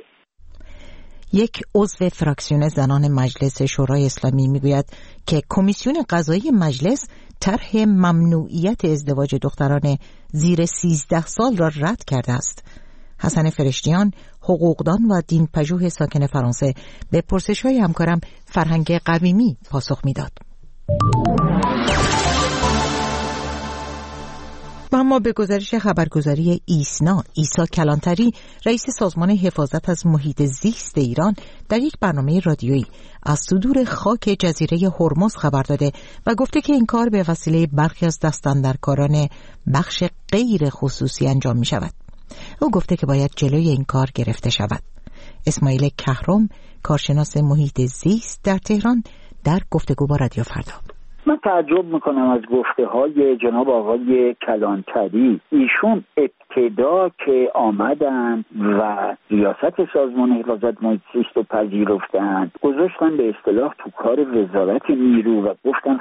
یک عضو فراکسیون زنان مجلس شورای اسلامی میگوید که کمیسیون قضایی مجلس طرح ممنوعیت ازدواج دختران زیر 13 سال را رد کرده است. حسن فرشتیان، حقوقدان و دین پژوه ساکن فرانسه، به پرسش‌های همکارم فرهنگ قویمی پاسخ می‌داد. و اما به گزارش خبرگزاری ایسنا، عیسی کلانتری رئیس سازمان حفاظت از محیط زیست ایران در یک برنامه رادیویی از صدور خاک جزیره هرمز خبر داده و گفته که این کار به وسیله برخی از دستاندرکاران بخش غیر خصوصی انجام می شود. او گفته که باید جلوی این کار گرفته شود. اسماعیل کهرم، کارشناس محیط زیست در تهران، در گفتگو با رادیو فردا: من تعجب میکنم از گفته های جناب آقای کلانتری. ایشون ابتدا که آمدن و ریاست سازمان حفاظت محیط زیست رو پذیرفتن، گذاشتن به اصطلاح تو کار وزارت نیرو و گفتن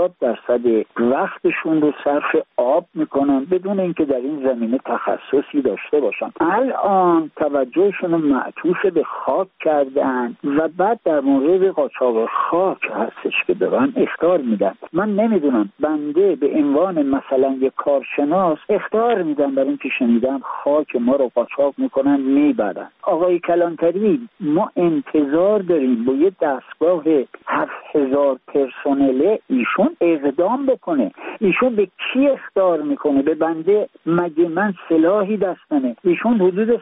70% وقتشون رو صرف آب میکنن بدون اینکه در این زمینه تخصصی داشته باشن. الان توجهشون رو معطوف به خاک کردن و بعد در مورد قاچاق خاک هستش که به من اخطار میدن. من نمیدونم، بنده به عنوان مثلا یک کارشناس اخطار میدم برای اینکه شنیدم خاک ما رو قاچاق میکنن میبرن. آقای کلانتری، ما انتظار داریم با یه دستگاه 7000 پرسنله ایشون اقدام بکنه. ایشون به کی اخطار میکنه؟ به بنده؟ مگه من سلاحی دستمه؟ ایشون حدود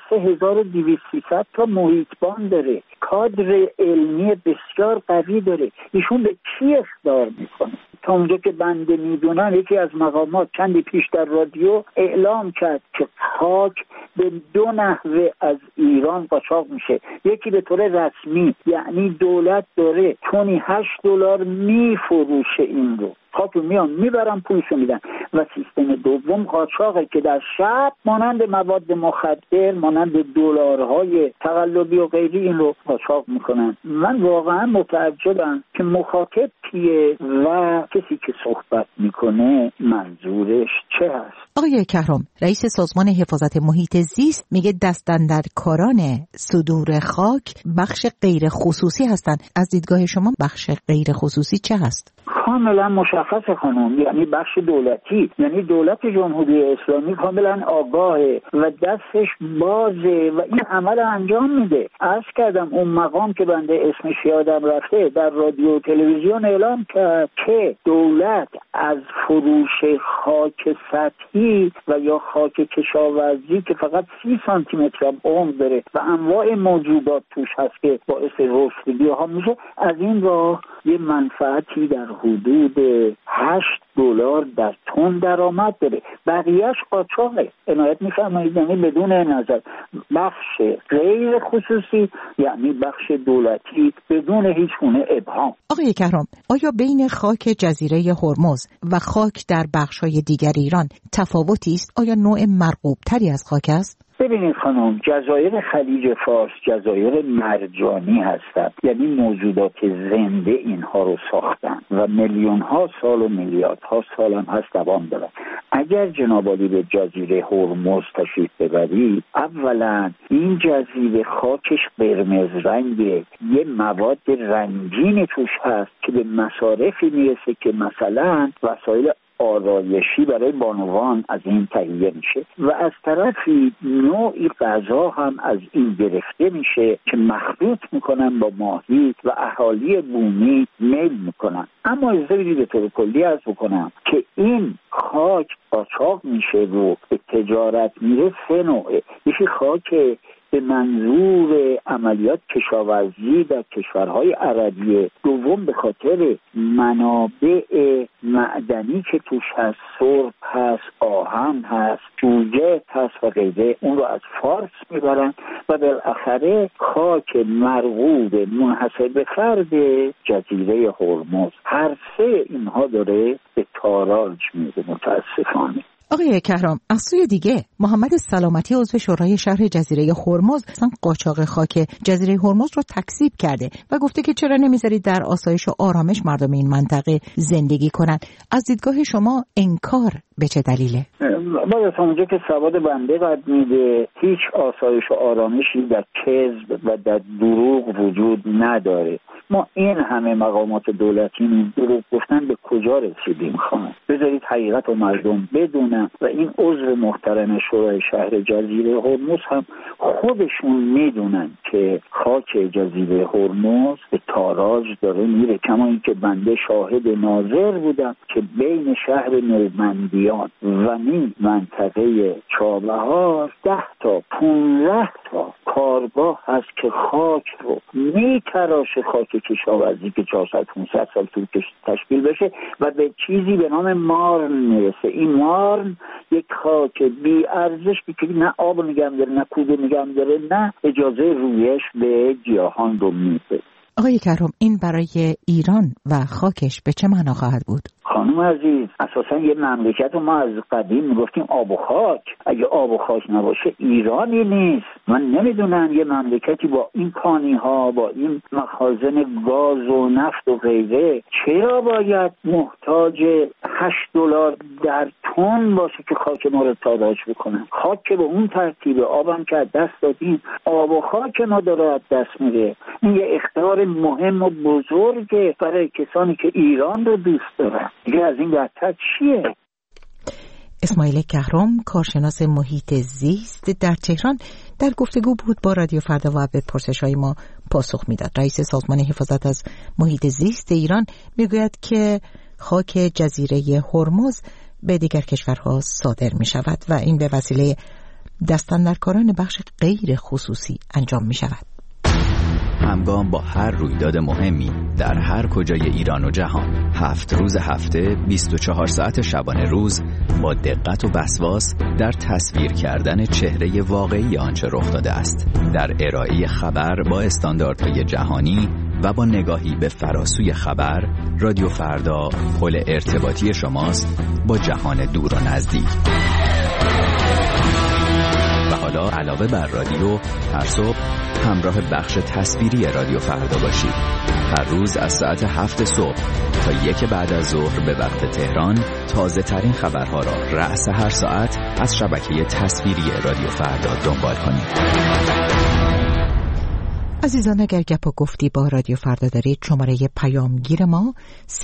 3200 تا محیطبان داره، کادر علمی بسیار قوی داره. ایشون به کی اخطار میکنه؟ تا اونجا که بنده میدونم یکی از مقامات چندی پیش در رادیو اعلام کرد که خاک به 2 نحوه از ایران قاچاق میشه. یکی به طور رسمی، یعنی دولت داره تونی $8 میفروشه این رو، خاک رو میان میبرن پولشو میدن. و سیستم دوم قاچاقه که در شب مانند مواد مخدر، مانند دلارهای تقلبی و غیری این رو قاچاق میکنن. من واقعا متعجبم که مخاطب کیه و کسی که صحبت میکنه منظورش چه هست. آقای کهرم، رئیس سازمان حفاظت محیط زیست، میگه دستاندرکاران صدور خاک بخش غیر خصوصی هستند. از دیدگاه شما بخش غیر خصوصی چه هست؟ کاملا مشخص خانم، یعنی بخش دولتی، یعنی دولت جمهوری اسلامی کاملا آگاهه و دستش بازه و این عمل انجام میده. عرض کردم اون مقام که بنده اسمش یادم رفته در رادیو و تلویزیون اعلام کرد که دولت از فروش خاک سطحی و یا خاک کشاورزی که فقط 30 سانتی متر عمق داره و انواع موجودات توش هست که باعث رسیدگی ها میشه، از این راه یه منفعتی در حدود $8 در تن درآمد داره. بقیهش قاچاقه. عنایت می‌فرمایید؟ یعنی بدون نظر بخش غیر خصوصی یعنی بخش دولتی بدون هیچ گونه ابهام. آقای کهرم، آیا بین خاک جزیره هرمز و خاک در بخش‌های دیگر ایران تفاوتی است؟ آیا نوع مرغوب‌تری از خاک است؟ ببینید خانم، جزایر خلیج فارس جزایر مرجانی هستند، یعنی موجودات زنده اینها رو ساختن و میلیون ها سال و میلیاردها سال هم هست دوام دارن. اگر جناب عالی به جزیره هرمز تشریف ببرید، اولا این جزیره خاکش قرمز رنگه، یه مواد رنگین توش هست که به مصارفی میرسه که مثلا وسایل آرایشی برای بانوان از این تهیه میشه و از طرفی نوعی غذا هم از این گرفته میشه که مخلوط میکنن با ماهی و اهالی بومی میل میکنن. اما اجازه بدید به طور کلی عرض بکنم که این خاک قاچاق میشه و به تجارت میره 3 نوعه. یکی خاک به منظور عملیات کشاورزی در کشورهای عربیه، دوم به خاطر منابع معدنی که توش هست، سرب هست، آهن هست، جوجه هست و غیره، اون رو از فارس میبرن و بالاخره خاک مرغوب منحصر به فرد جزیره هرمز. هر 3 اینها داره به تاراج میده متاسفانه. آقای کهرم، از سوی دیگه محمد سلامتی عضو شورای شهر جزیره هرمز اصلا قاچاق خاک جزیره هرمز رو تکذیب کرده و گفته که چرا نمیذارید در آسایش و آرامش مردم این منطقه زندگی کنن. از دیدگاه شما انکار به چه دلیله؟ باید اونجا که سواد بنده قد میده، هیچ آسایش و آرامشی در کذب و در دروغ وجود نداره. ما این همه مقامات دولتی دروغ گفتن به کجا رسیدیم؟ خانم بذارید حقیقت و مردم بدونن. و این عضو محترم شورای شهر جزیره هرمز هم خودشون میدونن که خاک جزیره هرمز به تاراج داره میره. کما اینکه بنده شاهد ناظر بودم که بین شهر نومندیان و این منطقه چابهار 10 تا 15 تا کارگاه هست که خاک رو میتراشه، خاک کشاورزی که 400-500 سال طول تشکیل بشه و به چیزی به نام مارن میرسه. این مارن یک خاک بی ارزش که نه آب نگم داره، نه کوده نگم داره، نه اجازه رویش به گیاهان رو میده. آقای کرم، این برای ایران و خاکش به چه معنا خواهد بود؟ خانم عزیز، اساسا یه مملکت رو ما از قدیم میگفتیم آب و خاک. اگه آب و خاک نباشه ایرانی نیست. من نمیدونم یه مملکتی با این کانی ها، با این مخازن گاز و نفت و غیره، چرا باید محتاج $8 در تن باشه که خاک ما رو تاراج بکنن؟ خاک که به اون ترتیب، آبم که از دست دادیم، آب و خاک ما داره از دست میره. این یه اختیار مهم و بزرگه برای کسانی که ایران رو دوست دارن. دیگه از این بدتر چیه؟ اسماعیل کهرم، کارشناس محیط زیست در تهران، در گفتگو بود با رادیو فردا و به پرسش‌های ما پاسخ میداد. رئیس سازمان حفاظت از محیط زیست ایران میگوید که خاک جزیره هرمز به دیگر کشورها صادر می شود و این به وسیله دستاندرکاران بخش غیر خصوصی انجام می شود. همگام با هر رویداد مهمی در هر کجای ایران و جهان، 7 روز هفته 24 ساعت شبانه روز با دقت و وسواس در تصویر کردن چهره واقعی آنچه رخ داده است، در ارائه خبر با استانداردهای جهانی و با نگاهی به فراسوی خبر. رادیو فردا پل ارتباطی شماست با جهان دور و نزدیک. و حالا علاوه بر رادیو، هر صبح همراه بخش تصویری رادیو فردا باشید. هر روز از ساعت 7 صبح تا 1 بعد از ظهر به وقت تهران تازه ترین خبرها را رأس هر ساعت از شبکه تصویری رادیو فردا دنبال کنید. عزیزان، اگر گپ و گفتی با رادیو فردا دارید، شماره پیامگیر ما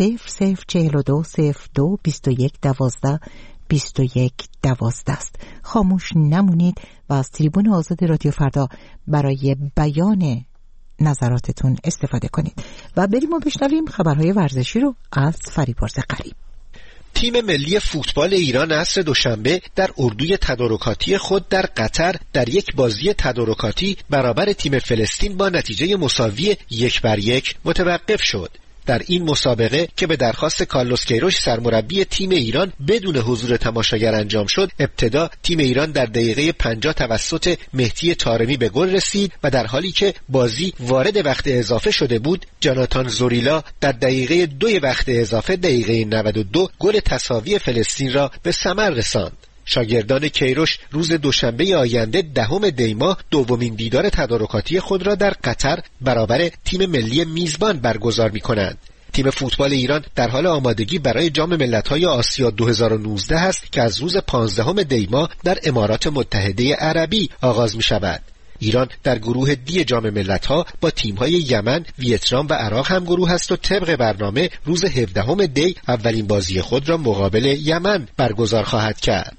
0042 02 21 12 21 12 است. خاموش نمونید و از تریبون آزاد رادیو فردا برای بیان نظراتتون استفاده کنید. و بریم و بشنویم خبرهای ورزشی رو از فریبرز قریب. تیم ملی فوتبال ایران عصر دوشنبه در اردوی تدارکاتی خود در قطر در یک بازی تدارکاتی برابر تیم فلسطین با نتیجه مساوی 1-1 متوقف شد. در این مسابقه که به درخواست کارلوس کیروش سرمربی تیم ایران بدون حضور تماشاگر انجام شد، ابتدا تیم ایران در دقیقه 50 توسط مهدی طارمی به گل رسید و در حالی که بازی وارد وقت اضافه شده بود، جاناتان زوریلا در دقیقه 2 وقت اضافه دقیقه 92 گل تساوی فلسطین را به ثمر رساند. شاگردان کیروش روز دوشنبه آینده 10 دی ماه دومین دیدار تدارکاتی خود را در قطر برابر تیم ملی میزبان برگزار می‌کنند. تیم فوتبال ایران در حال آمادگی برای جام ملت‌های آسیا 2019 است که از روز 15 دی ماه در امارات متحده عربی آغاز می‌شود. ایران در گروه دی جام ملت‌ها با تیم‌های یمن، ویتنام و عراق هم گروه است و طبق برنامه روز 17 دی اولین بازی خود را مقابل یمن برگزار خواهد کرد.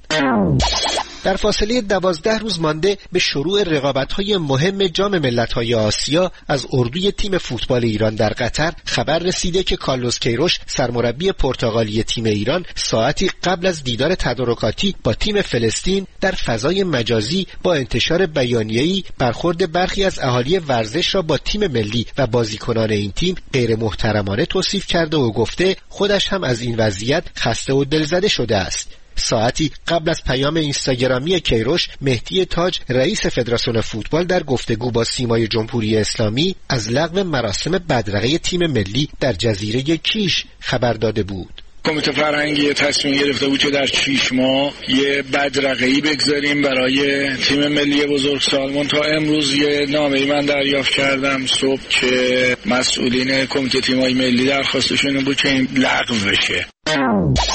در فاصله 12 روز مانده به شروع رقابت‌های مهم جام ملت‌های آسیا، از اردوی تیم فوتبال ایران در قطر خبر رسیده که کارلوس کیروش سرمربی پرتغالی تیم ایران ساعتی قبل از دیدار تدارکاتی با تیم فلسطین در فضای مجازی با انتشار بیانیه‌ای برخورد برخی از اهالی ورزش را با تیم ملی و بازیکنان این تیم غیر محترمانه توصیف کرده و گفته خودش هم از این وضعیت خسته و دلزده شده است. ساعتی قبل از پیام اینستاگرامی کیروش، مهدی تاج رئیس فدراسیون فوتبال در گفتگو با سیمای جمهوری اسلامی از لغو مراسم بدرقه تیم ملی در جزیره کیش خبر داده بود. کمیته فرهنگی تصمیم گرفته بود که در 6 ماه یه بدرقه‌ای بگذاریم برای تیم ملی بزرگسال. تا امروز یه نامه‌ای من دریافت کردم صبح که مسئولین کمیته تیم‌های ملی درخواستشون بود که این لغو بشه.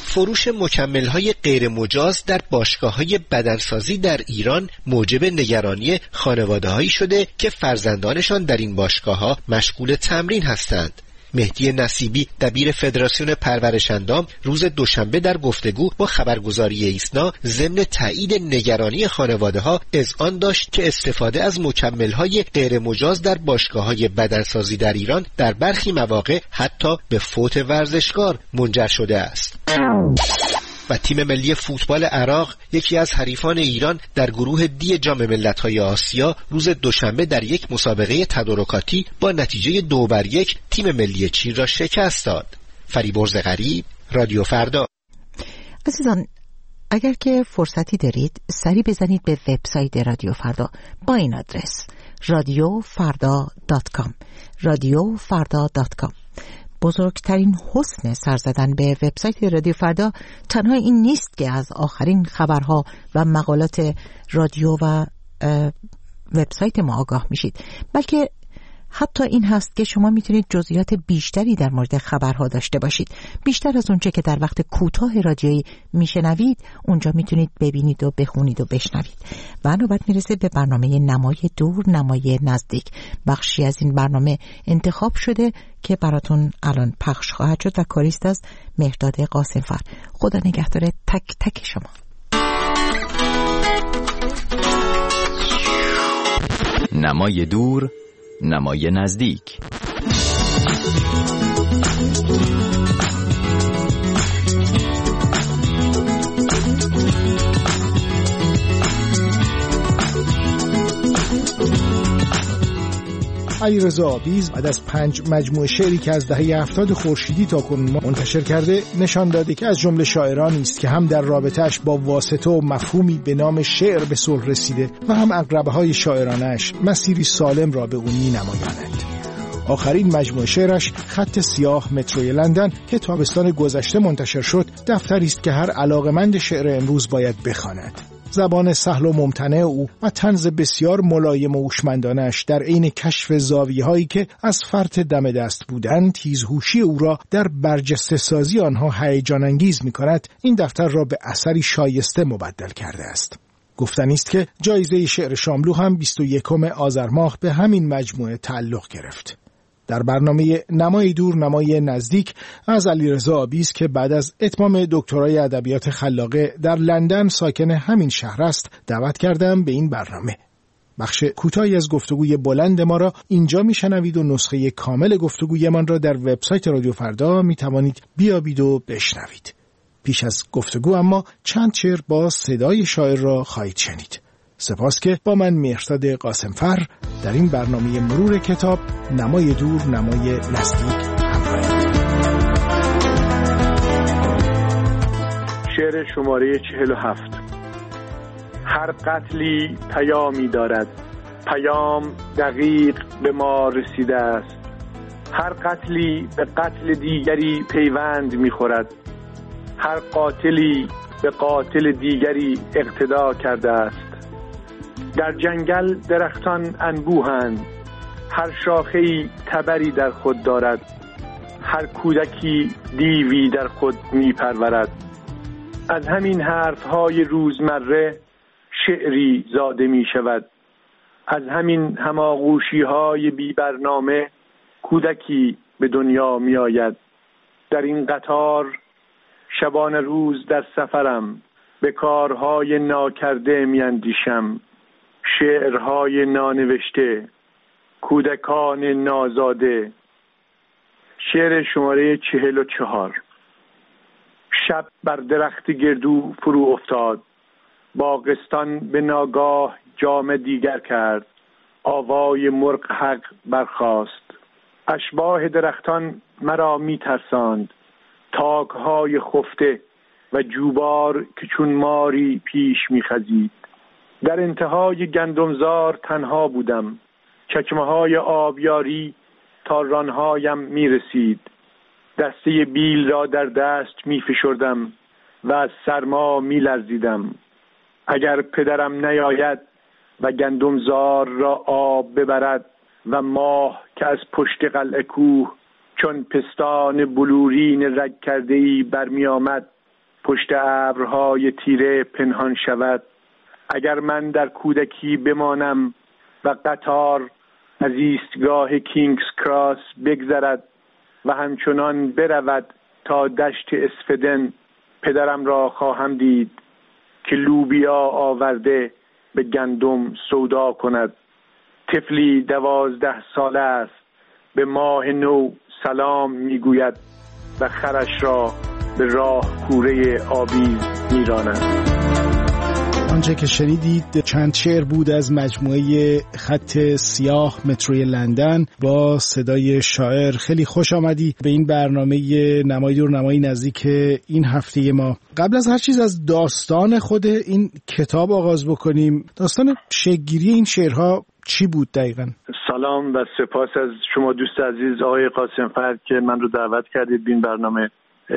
فروش مکمل‌های غیر مجاز در باشگاه‌های بدنسازی در ایران موجب نگرانی خانواده‌هایی شده که فرزندانشان در این باشگاه‌ها مشغول تمرین هستند. مهدی نصیبی دبیر فدراسیون پرورش‌اندام روز دوشنبه در گفتگو با خبرگزاری ایسنا ضمن تایید نگرانی خانواده‌ها اذعان داشت که استفاده از مکمل‌های غیر مجاز در باشگاه‌های بدنسازی در ایران در برخی مواقع حتی به فوت ورزشکار منجر شده است. و تیم ملی فوتبال عراق یکی از حریفان ایران در گروه دی جام ملت‌های آسیا روز دوشنبه در یک مسابقه تدارکاتی با نتیجه 2-1 تیم ملی چین را شکست داد. فریبرز غریب، رادیو فردا. عزیزان، اگر که فرصتی دارید سری بزنید به وبسایت رادیو فردا با این آدرس radiofarda.com radiofarda.com. بزرگترین حسن سر زدن به وبسایت رادیو فردا تنها این نیست که از آخرین خبرها و مقالات رادیو و وبسایت ما آگاه میشید، بلکه حتی این هست که شما میتونید جزئیات بیشتری در مورد خبرها داشته باشید. بیشتر از اونچه که در وقت کوتاه رادیویی میشنوید اونجا میتونید ببینید و بخونید و بشنوید. و نوبت میرسه به برنامه نمای دور نمای نزدیک. بخشی از این برنامه انتخاب شده که براتون الان پخش خواهد شد و کاریست از مهرداد قاسمفر. خدا نگهدار تک تک شما. نمای دور نمای نزدیک. علیرضا آبیز بعد از 5 مجموعه شعری که از دهه 70 خورشیدی تا کنون منتشر کرده نشان داده که از جمله شاعرانی است که هم در رابطه‌اش با واسطه و مفهومی به نام شعر به صلح رسیده و هم عقربه‌های شاعرانه‌اش مسیری سالم را به او می‌نمایانند. آخرین مجموعه شعرش خط سیاه متروی لندن که تابستان گذشته منتشر شد دفتری است که هر علاقه‌مند شعر امروز باید بخواند. زبان سهل و ممتنع او و طنز بسیار ملایم و هوشمندانه‌اش در عین کشف زاویه‌هایی که از فرط دم دست بودن تیزهوشی او را در برجسته سازی آنها هیجان انگیز می‌کند، این دفتر را به اثری شایسته مبدل کرده است. گفتنی است که جایزه شعر شاملو هم 21 آذر ماه به همین مجموعه تعلق گرفت. در برنامه نمای دور نمای نزدیک از علیرضا آبیز که بعد از اتمام دکترای ادبیات خلاقه در لندن ساکن همین شهر است دعوت کردم به این برنامه. بخش کوتاهی از گفتگوی بلند ما را اینجا میشنوید و نسخه کامل گفتگویمان را در وبسایت رادیو فردا میتوانید بیابید و بشنوید. پیش از گفتگو اما چند شعر با صدای شاعر را خواهید شنید. سپاس که با من مهرداد قاسمفر در این برنامه مرور کتاب نمای دور نمای نزدیک همراهید. شعر شماره 47. هر قتلی پیامی دارد، پیام دقیق به ما رسیده است. هر قتلی به قتل دیگری پیوند می‌خورد، هر قاتلی به قاتل دیگری اقتدا کرده است. در جنگل درختان انبوهند، هر شاخه‌ای تبری در خود دارد، هر کودکی دیوی در خود می‌پرورد. از همین حرف‌های روزمره شعری زاده می‌شود، از همین هماغوشی‌های بی برنامه کودکی به دنیا می‌آید. در این قطار شبانه روز در سفرم، به کارهای ناکرده می‌اندیشم. شعرهای نانوشته، کودکان نازاده. شعر شماره 44. شب بر درخت گردو فرو افتاد، باغستان به ناگاه جام دیگر کرد. آوای مرغ حق برخاست، اشباح درختان مرا می ترساند. تاکهای خفته و جوبار که چون ماری پیش می خزید. در انتهای گندمزار تنها بودم، چکمه‌های آبیاری تا رانهایم می رسید. دسته بیل را در دست می فشردم و از سرما می لرزیدم. اگر پدرم نیاید و گندمزار را آب ببرد و ماه که از پشت قلعه کوه چون پستان بلورین رگ کرده‌ای برمی آمد، پشت ابرهای تیره پنهان شود. اگر من در کودکی بمانم و قطار از ایستگاه کینگز کراس بگذرد و همچنان برود تا دشت اسفدن، پدرم را خواهم دید که لوبیا آورده به گندم سودا کند. طفلی 12 ساله است، به ماه نو سلام میگوید و خرش را به راه کوره آویز میراند. آنچه که شنیدید چند شعر بود از مجموعه خط سیاه متروی لندن با صدای شاعر. خیلی خوش آمدی به این برنامه نمای دور نمای نزدیک این هفته ما. قبل از هر چیز از داستان خود این کتاب آغاز بکنیم. داستان شکل‌گیری این شعرها چی بود دقیقاً؟ سلام و سپاس از شما دوست عزیز آقای قاسم‌فر که من رو دعوت کردید به این برنامه.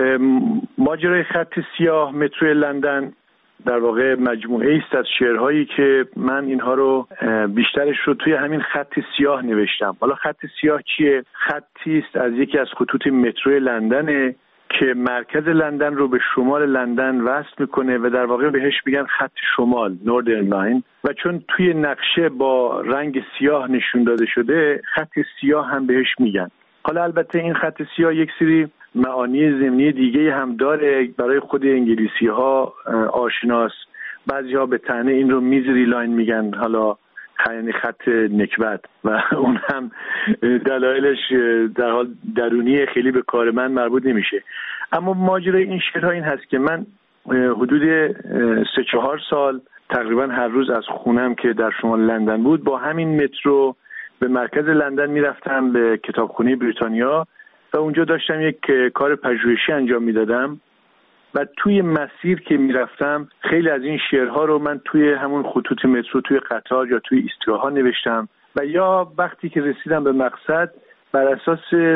ماجرای خط سیاه متروی لندن در واقع مجموعه است از شعرهایی که من اینها رو بیشترش رو توی همین خط سیاه نوشتم. حالا خط سیاه چیه؟ خطی است از یکی از خطوط مترو لندنه که مرکز لندن رو به شمال لندن وصل میکنه و در واقع بهش میگن خط شمال، نوردرن لاین، و چون توی نقشه با رنگ سیاه نشون داده شده خط سیاه هم بهش میگن. حالا البته این خط سیاه یک سری معانی ضمنی دیگه هم داره برای خود انگلیسی ها آشناس. بعضی ها به طعنه این رو میزری لاین میگن، حالا یعنی خط نکبت، و اون هم دلایلش در حال درونی خیلی به کار من مربوط نمیشه. اما ماجرای این شعرها این هست که من حدود 3-4 سال تقریبا هر روز از خونم که در شمال لندن بود با همین مترو به مرکز لندن میرفتم به کتابخونه بریتانیا و اونجا داشتم یک کار پژوهشی انجام میدادم و توی مسیر که میرفتم خیلی از این شعرها رو من توی همون خطوط مترو توی قطار یا توی ایستگاه‌ها نوشتم و یا وقتی که رسیدم به مقصد بر اساس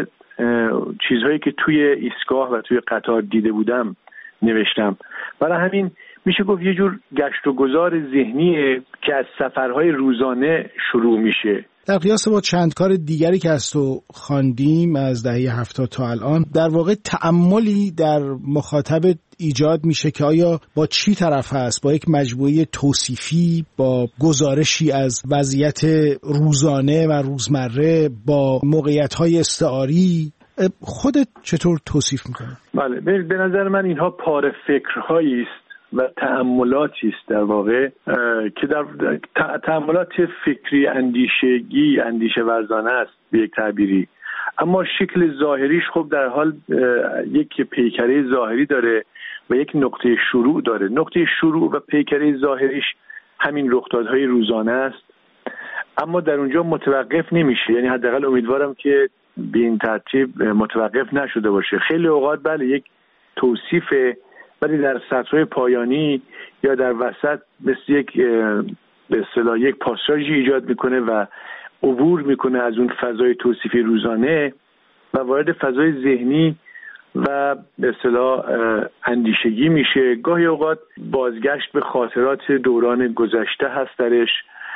چیزهایی که توی ایستگاه و توی قطار دیده بودم نوشتم. برای همین میشه گفت یه جور گشت و گذار ذهنیه که از سفرهای روزانه شروع میشه. در قیاس با چند کار دیگری که از تو خواندیم از دهه 70 تا الان، در واقع تأملی در مخاطب ایجاد میشه که آیا با چی طرف هست، با یک مجموعه توصیفی، با گزارشی از وضعیت روزانه و روزمره، با موقعیت‌های استعاری. خودت چطور توصیف میکنه؟ بله، به نظر من اینها پاره فکرهایی است و تأملاتی است در واقع که در تأملات فکری اندیشگی، اندیشه ورزانه است به یک تعبیری، اما شکل ظاهریش خب در حال یک پیکره ظاهری داره و یک نقطه شروع داره. نقطه شروع و پیکره ظاهریش همین رخدادهای روزانه است، اما در اونجا متوقف نمیشه. یعنی حداقل امیدوارم که به این ترتیب متوقف نشده باشه. خیلی اوقات بله یک توصیفه، ولی در سطرهای پایانی یا در وسط مثل یک به اصطلاح یک پاساژی ایجاد میکنه و عبور میکنه از اون فضای توصیفی روزانه و وارد فضای ذهنی و به اصطلاح اندیشگی میشه. گاهی اوقات بازگشت به خاطرات دوران گذشته هست درش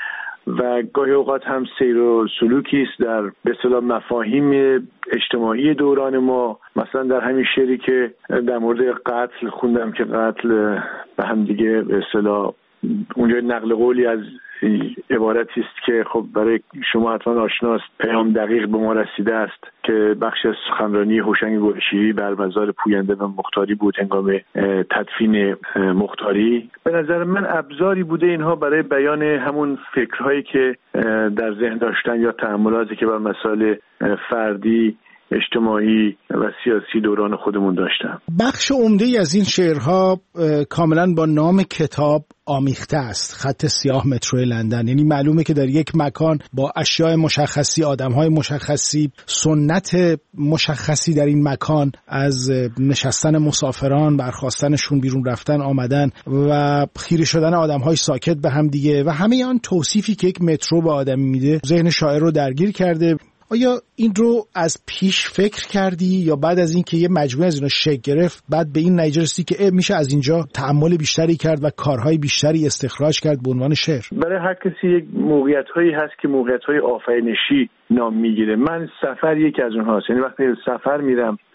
و گاهی اوقات هم سیر و سلوکی است در به اصطلاح مفاهیم اجتماعی دوران ما. مثلا در همین شعری که در مورد قتل خوندم که قتل به هم دیگه به اصطلاح اونجا نقل قولی از عبارتی است که خب برای شما حتما آشناست، پیام دقیق به ما رسیده است، که بخش از سخنرانی هوشنگ گلشیری بر مزار پوینده و مختاری بود هنگام تدفین مختاری. به نظر من ابزاری بوده اینها برای بیان همون فکرهایی که در ذهن داشتن یا تأملاتی که بر مسائل فردی، اجتماعی و سیاسی دوران خودمون داشتم. بخش عمده‌ای از این شعرها کاملا با نام کتاب آمیخته است، خط سیاه مترو لندن. یعنی معلومه که در یک مکان با اشیاء مشخصی، آدم‌های مشخصی، سنت مشخصی در این مکان، از نشستن مسافران، برخاستنشون، بیرون رفتن، آمدن و خیره شدن آدم‌های ساکت به هم دیگه و همه آن توصیفی که یک مترو به آدم میده ذهن شاعر رو درگیر کرده. آیا این رو از پیش فکر کردی یا بعد از این که یه مجموعه از اینا شکل گرفت بعد به این نتیجه رسیدی که میشه از اینجا تأمل بیشتری کرد و کارهای بیشتری استخراج کرد به عنوان شعر؟ برای هر کسی یک موقعیت‌هایی هست که موقعیت‌های آفرینشی نام میگیره. من سفر یکی از اونهاست. یعنی وقتی سفر میرم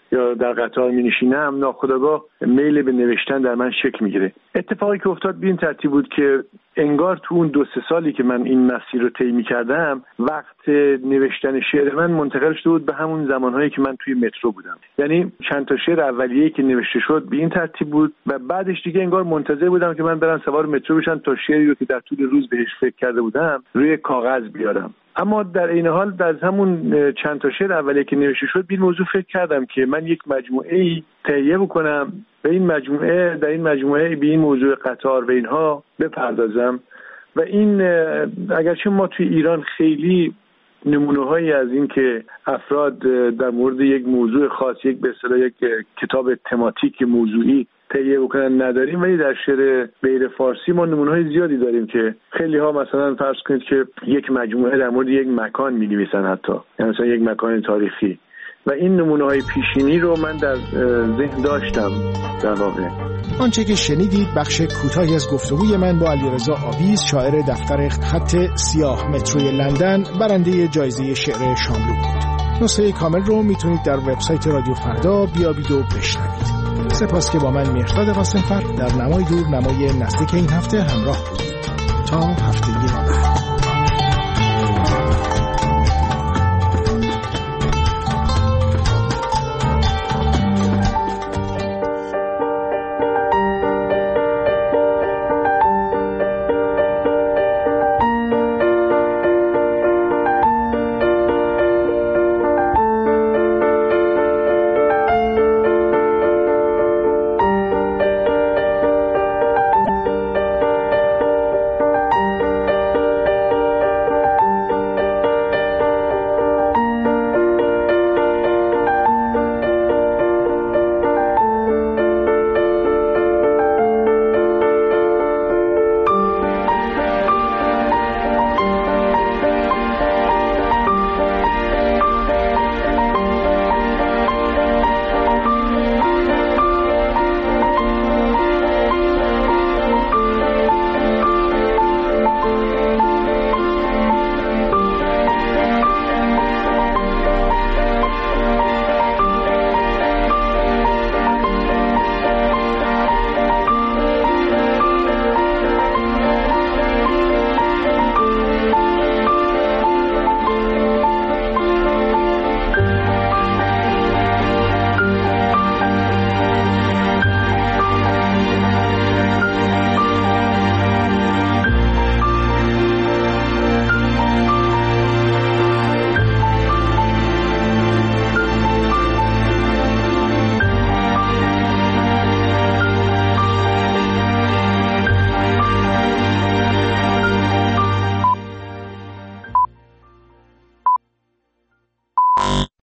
یا در قطار می‌نشینم ناخودآگاه میل به نوشتن در من شکل میگیره. اتفاقی که افتاد به این ترتیب بود که انگار تو اون 2-3 سالی که من این مسیر رو طی می‌کردم وقت نوشتن شعر من منتقل شده بود به همون زمانهایی که من توی مترو بودم. یعنی چند تا شعر اولیه‌ای که نوشته شد به این ترتیب بود و بعدش دیگه انگار منتظر بودم که من برم سوار مترو بشم تا شعری رو که در طول روز بهش فکر کرده بودم روی کاغذ بیارم. اما در این حال در همون چند تا شعر اولیه که نوشته شد به این موضوع فکر کردم که من یک مجموعه‌ای تهیه بکنم و این مجموعه در این مجموعه به این موضوع قطار و اینها بپردازم. و این اگرچه ما توی ایران خیلی نمونه‌هایی از این که افراد در مورد یک موضوع خاص یک به اصطلاح یک کتاب تماتیک موضوعی تهیه بکنن نداریم، ولی در شعر غیر فارسی ما نمونه‌های زیادی داریم که خیلی ها مثلا فرض کنید که یک مجموعه در مورد یک مکان می‌نویسن، حتی یعنی مثلا یک مکان تاریخی، و این نمونه‌های پیشینی رو من در ذهن داشتم. در واقع آنچه که شنیدید بخش کوتاهی از گفتگوی من با علیرضا آویز، شاعر دفتر خط سیاه متروی لندن، برنده جایزه شعر شاملو بود. نسخه کامل رو میتونید در وبسایت رادیو فردا بیابید و بشنوید. سپاس که با من مهرداد قاسم‌فر در نمای دور نمای نزدیک این هفته همراه بودید. تا هفته بعد.